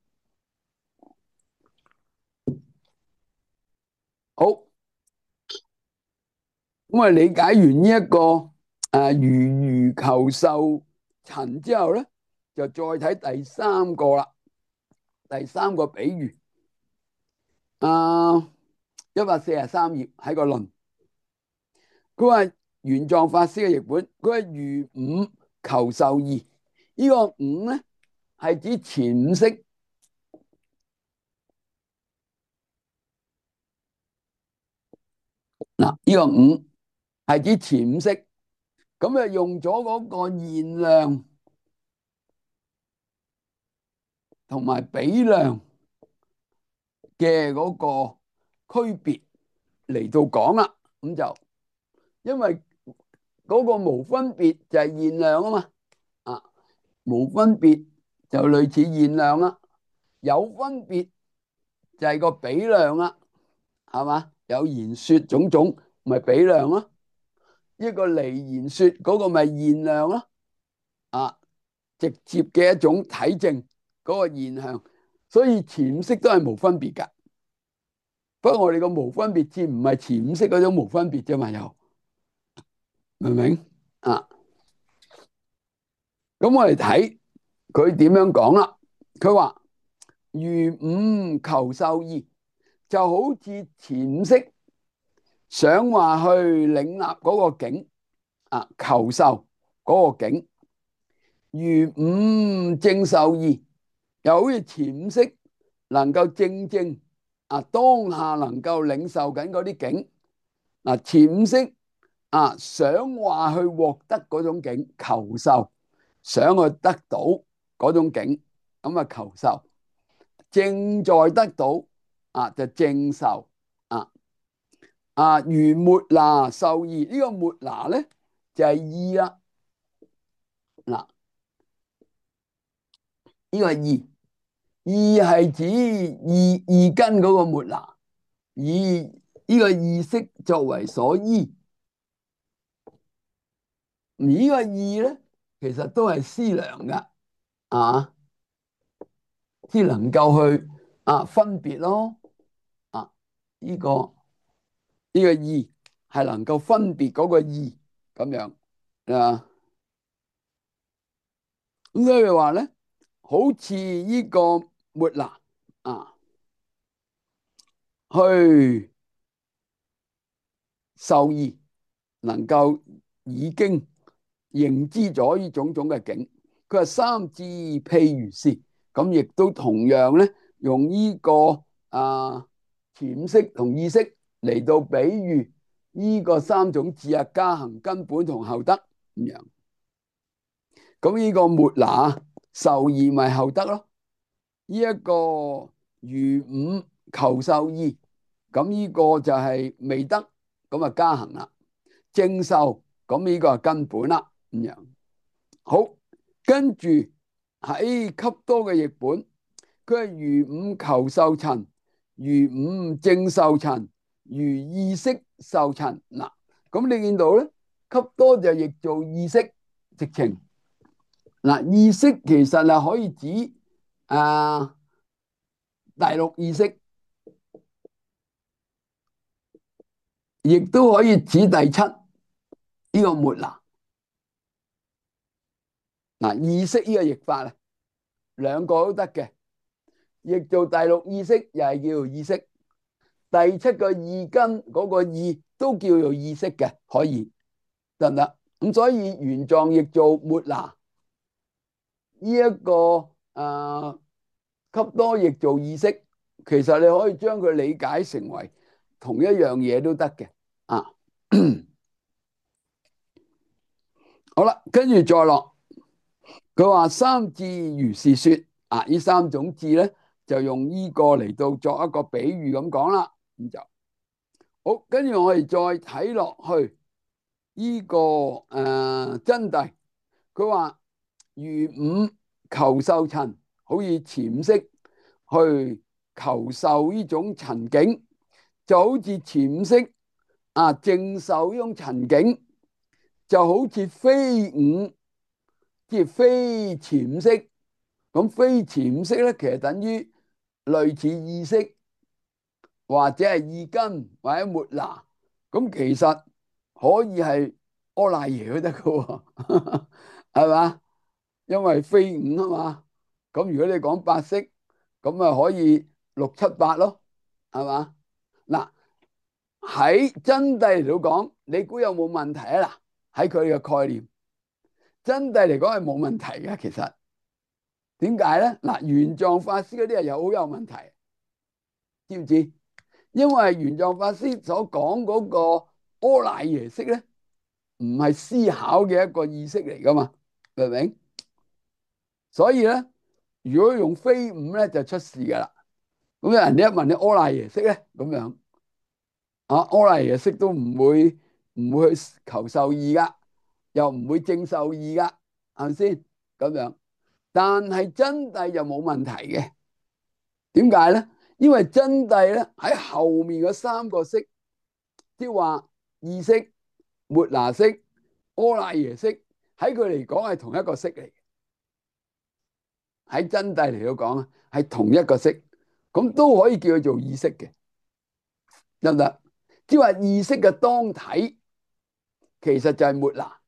好。咁啊，理解完呢、這、一個誒魚魚求獸陳之後咧，就再睇第三個啦。第三個比喻，啊一百四十三頁喺個論，佢話玄奘法師嘅譯本，佢話魚五求獸二，呢、這個五咧係指前五識，嗱、這、呢個五係指前五識，咁啊用咗嗰個現量同埋比量嘅嗰個區別嚟到講啦，咁就因為嗰個無分別就係現量啊嘛，啊無分別就類似現量啦，有分別就係個比量啦，係嘛？有言說種種咪比量咯，一個離言說嗰個咪現量咯，啊直接嘅一種體證嗰個現象，所以前五識都係無分別噶。不過我哋個無分別智唔係前五識嗰種無分別啫嘛，又明唔明啊？咁我哋睇佢點樣講啦。佢話魚五求獸二，就好似前五識想話去領納嗰個境啊，求獸嗰個境；魚五證獸二，又好似前五識能夠正正啊當下能夠領受緊嗰啲境。嗱，前五識啊想話去獲得嗰種境，求獸想去得到嗰種境，咁啊求獸正在得到啊就證受啊。啊如末那獸二，呢個末那咧就係意啦。嗱，呢個意意係指意意根嗰個末那，以呢個意識作為所依。而呢個意咧，其實都係思量噶，啊，先能夠去啊分別咯。啊，呢個呢個意係能夠分別嗰個意咁樣啊。咁所以話咧，好似呢個末那啊，去受意，能夠已經認知咗呢種種嘅境。佢話三智譬如是，咁亦都同樣咧，用呢個啊潛識同意識嚟到比喻呢個三種智啊，加行、根本同後得咁樣。咁呢個末那受二咪後得咯，呢、這、一個魚五求獸二，咁呢個就係未得，咁啊加行啦。證受，咁呢個係根本啦，咁樣。好，跟住喺笈多嘅譯本，佢係魚五求獸陳，魚五證受陳，如意識受陳。嗱，咁你見到咧，笈多就譯做意識，直情嗱，意識其實係可以指啊第六意識，亦都可以指第七呢個末那。嗱，意識呢個譯法啊，兩個都得嘅，譯做第六意識又係叫做意識，第七個意根嗰個意都叫做意識嘅，可以得唔得？咁所以玄奘譯做末那呢一個誒笈多譯做意識，其實你可以將佢理解成為同一樣嘢都得嘅啊。好啦，跟住再落，佢話三智如是說， 啊，呢三種智咧就用呢個嚟到作一個比喻咁講啦。咁就好，跟住我哋再睇落去呢、這個誒、呃、真諦，佢話如五求受塵，好似潛色去求受呢種塵境，就好似潛色啊正受呢種塵境，就好似非五，即係非潛色。咁非潛色咧，其實等於類似意識或者係意根或者末那，咁其實可以係阿賴耶都得噶喎，係嘛？因為非五啊嘛。咁如果你講八識，咁啊可以六七八咯，係嘛？嗱，喺真諦嚟到講，你估有冇問題啊？嗱，喺佢嘅概念，真諦嚟講係冇問題嘅。其實點解咧？嗱，玄奘法師嗰啲係有好有問題，知唔知？因為玄奘法師所講嗰個阿賴耶識咧，唔係思考嘅一個意識嚟噶嘛，明唔明？所以咧，如果用非五咧，就出事噶啦。咁有人一問你阿賴耶識咧，咁樣啊，阿賴耶識都唔會唔會去求受義噶，又唔會證受義噶，係咪先？咁樣，但係真諦就冇問題嘅。點解咧？因為真諦咧喺後面嗰三個識，即係話意識、末那識、阿賴耶識，喺佢嚟講係同一個識嚟。喺真諦嚟到講啊，係同一個識，咁都可以叫佢做意識嘅，得唔得？即係話意識嘅當體，其實就係末那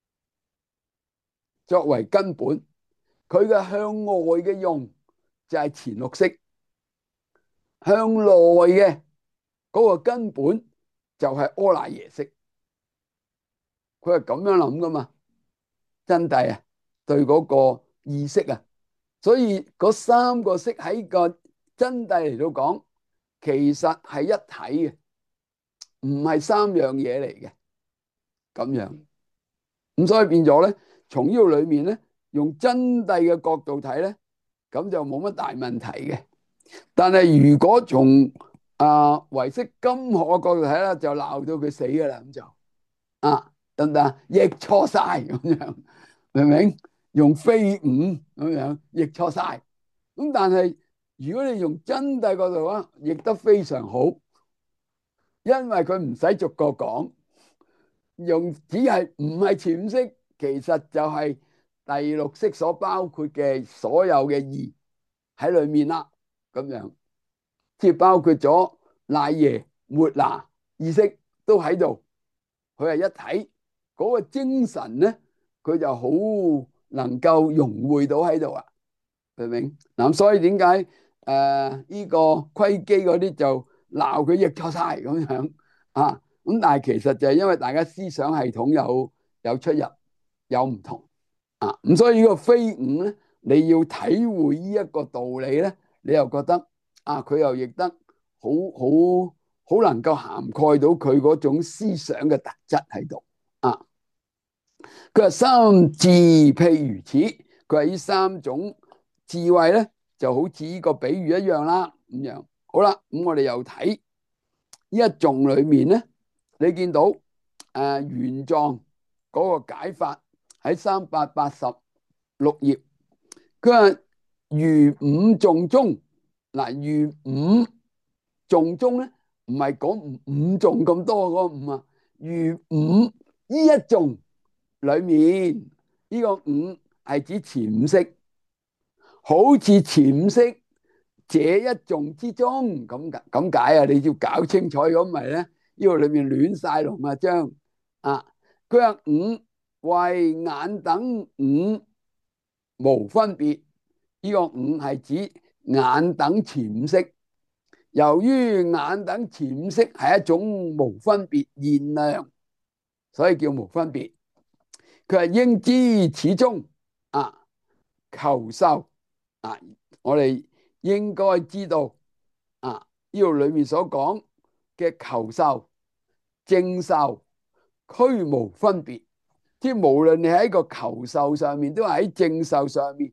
作為根本，佢嘅向外嘅用就係前六識，向內嘅嗰個根本就係阿賴耶識。佢係咁樣諗噶嘛？真諦啊，對嗰個意識啊，所以嗰三個識喺個真諦嚟到講，其實係一體嘅，唔係三樣嘢嚟嘅。咁樣咁，所以變咗咧，從呢度裏面咧，用真諦嘅角度睇咧，咁就冇乜大問題嘅。但係如果從啊唯識金學嘅角度睇咧，就鬧到佢死噶啦，咁就啊得唔得啊？譯錯晒咁樣，明唔明？用非五咁樣譯錯晒。咁但係如果你用真諦角度啊，譯得非常好，因為佢唔使逐個講，用只係唔係潛識，其實就係第六識所包括嘅所有嘅義喺裏面啦。咁樣即係包括咗賴耶、末那意識都喺度，佢係一體。嗰個精神咧，佢就好能夠融匯到喺度啊，明唔明？嗱，所以點解誒呢個窺基嗰啲就鬧佢譯錯晒咁樣啊？咁但係其實就係因為大家思想系統有有出入，有唔同啊。咁所以呢個非五咧，你要體會呢一個道理咧，你又覺得啊，佢又譯得好好好能夠涵蓋到佢嗰種思想嘅特質喺度啊。佢話三智譬如此，佢話呢三種智慧咧，就好似呢個比喻一樣啦。咁樣好啦，咁我哋又睇呢一頌裏面咧，你見到誒玄奘嗰個解法喺三百八十六頁，佢話如五頌中，嗱，如五頌中咧，唔係講五頌咁多嗰個五啊，如五呢一頌裏面呢個五係指潛識，好似潛識這一頌之中咁咁解啊！你要搞清楚，如果唔係咧，呢個裏面亂晒龍啊章啊！佢話五為眼等五無分別，呢個五係指眼等潛識。由於眼等潛識係一種無分別現量，所以叫無分別。佢係應知此中啊，求受啊，我哋應該知道啊，呢度裏面所講嘅求受、證受、俱無分別，即係無論你喺個求受上面，都係喺證受上面，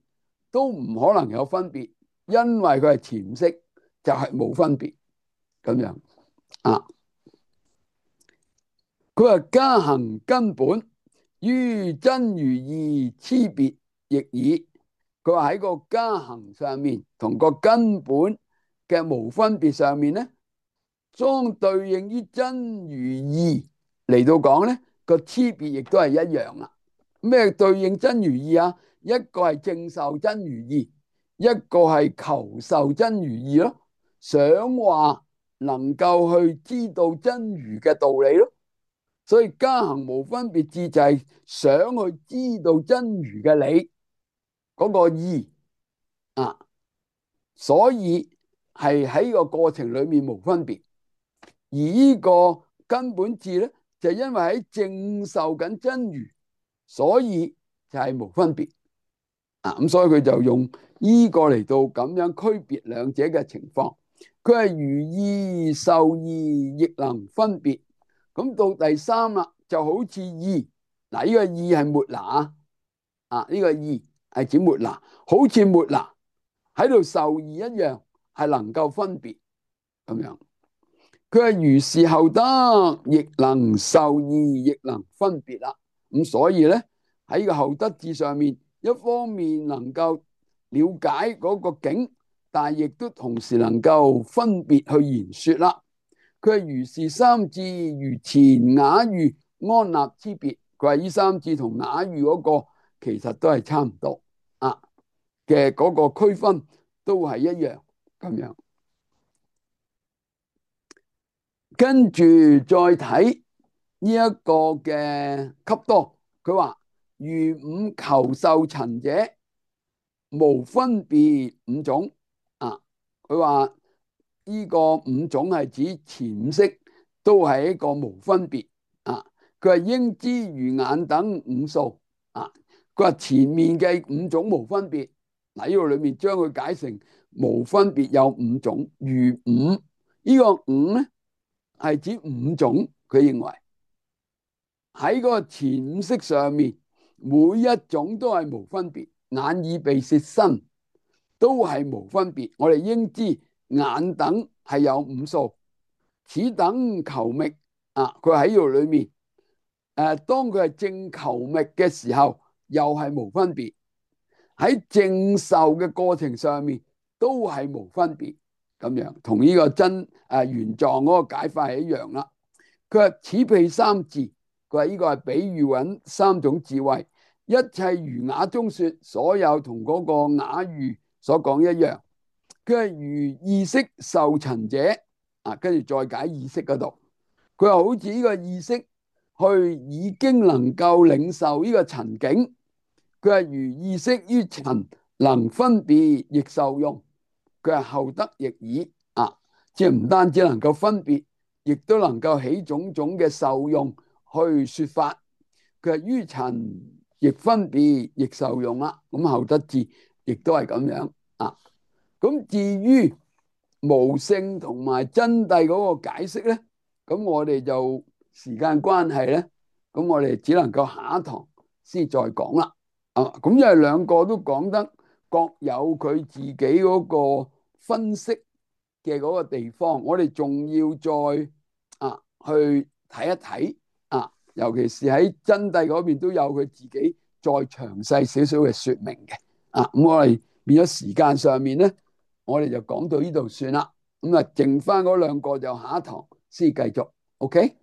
都唔可能有分別，因為佢係潛色，就係冇分別咁樣啊。佢話加行根本於真如義差別亦爾。佢話喺個加行上面同個根本嘅無分別上面咧，相對應於真如義嚟到講咧，個差別亦都係一樣啦。咩對應真如義啊？一個係證受真如義，一個係求受真如義咯。想話能夠去知道真如嘅道理咯。所以加行無分別智就係想去知道真如嘅理嗰個義啊，所以係喺個過程裏面無分別。而呢個根本智咧，就因為喺證受緊真如，所以就係無分別啊。咁所以佢就用呢個嚟到咁樣區別兩者嘅情況。佢係如義受義亦能分別。咁到第三啦，就好似義嗱，呢個義係末那啊，呢個義係指末那，好似末那喺度受義一樣，係能夠分別咁樣。佢係如是後得，亦能受義，亦能分別啦。咁所以咧喺個後得智上面，一方面能夠了解嗰個境，但係亦都同時能夠分別去言說啦。佢係如是三智，如前雅喻安立之別。佢話呢三智同雅喻嗰個其實都係差唔多啊嘅，嗰個區分都係一樣咁樣。跟住再睇呢一個嘅笈多，佢話如五求受塵者，無分別五種啊。佢話呢個五種係指前五識都係一個無分別啊。佢話應知如眼等五數啊。佢話前面嘅五種無分別，嗱呢個裏面將佢解成無分別有五種，如五呢個五咧係指五種。佢認為喺嗰個前五識上面，每一種都係無分別，眼耳鼻舌身都係無分別。我哋應知眼等係有五數，此等求覓啊。佢喺呢度裏面，誒、啊，當佢係正求覓嘅時候，又係無分別；喺證受嘅過程上面，都係無分別。咁樣同呢個真誒、啊、原狀嗰個解法係一樣啦。佢話此譬三智，佢話呢個係比喻緊三種智慧，一切如雅中說，所有同嗰個雅喻所講一樣。佢係如意識受塵者啊，跟住再解意識嗰度。佢話好似呢個意識去已經能夠領受呢個塵境，佢係如意識於塵能分別亦受用。佢係後得亦爾啊，即係唔單止能夠分別，亦都能夠起種種嘅受用去說法。佢係於塵亦分別亦受用啦。咁後得智亦都係咁樣啊。咁至於無性同埋真諦嗰個解釋咧，咁我哋就時間關係咧，咁我哋只能夠下一堂先再講啦。啊，咁因為兩個都講得各有佢自己嗰個分析嘅嗰個地方，我哋仲要再啊去睇一睇啊，尤其是喺真諦嗰邊都有佢自己再詳細少少嘅說明嘅。啊，咁我哋變咗時間上面咧，我哋就講到呢度算啦。咁啊，剩翻嗰兩個就下一堂先繼續。OK。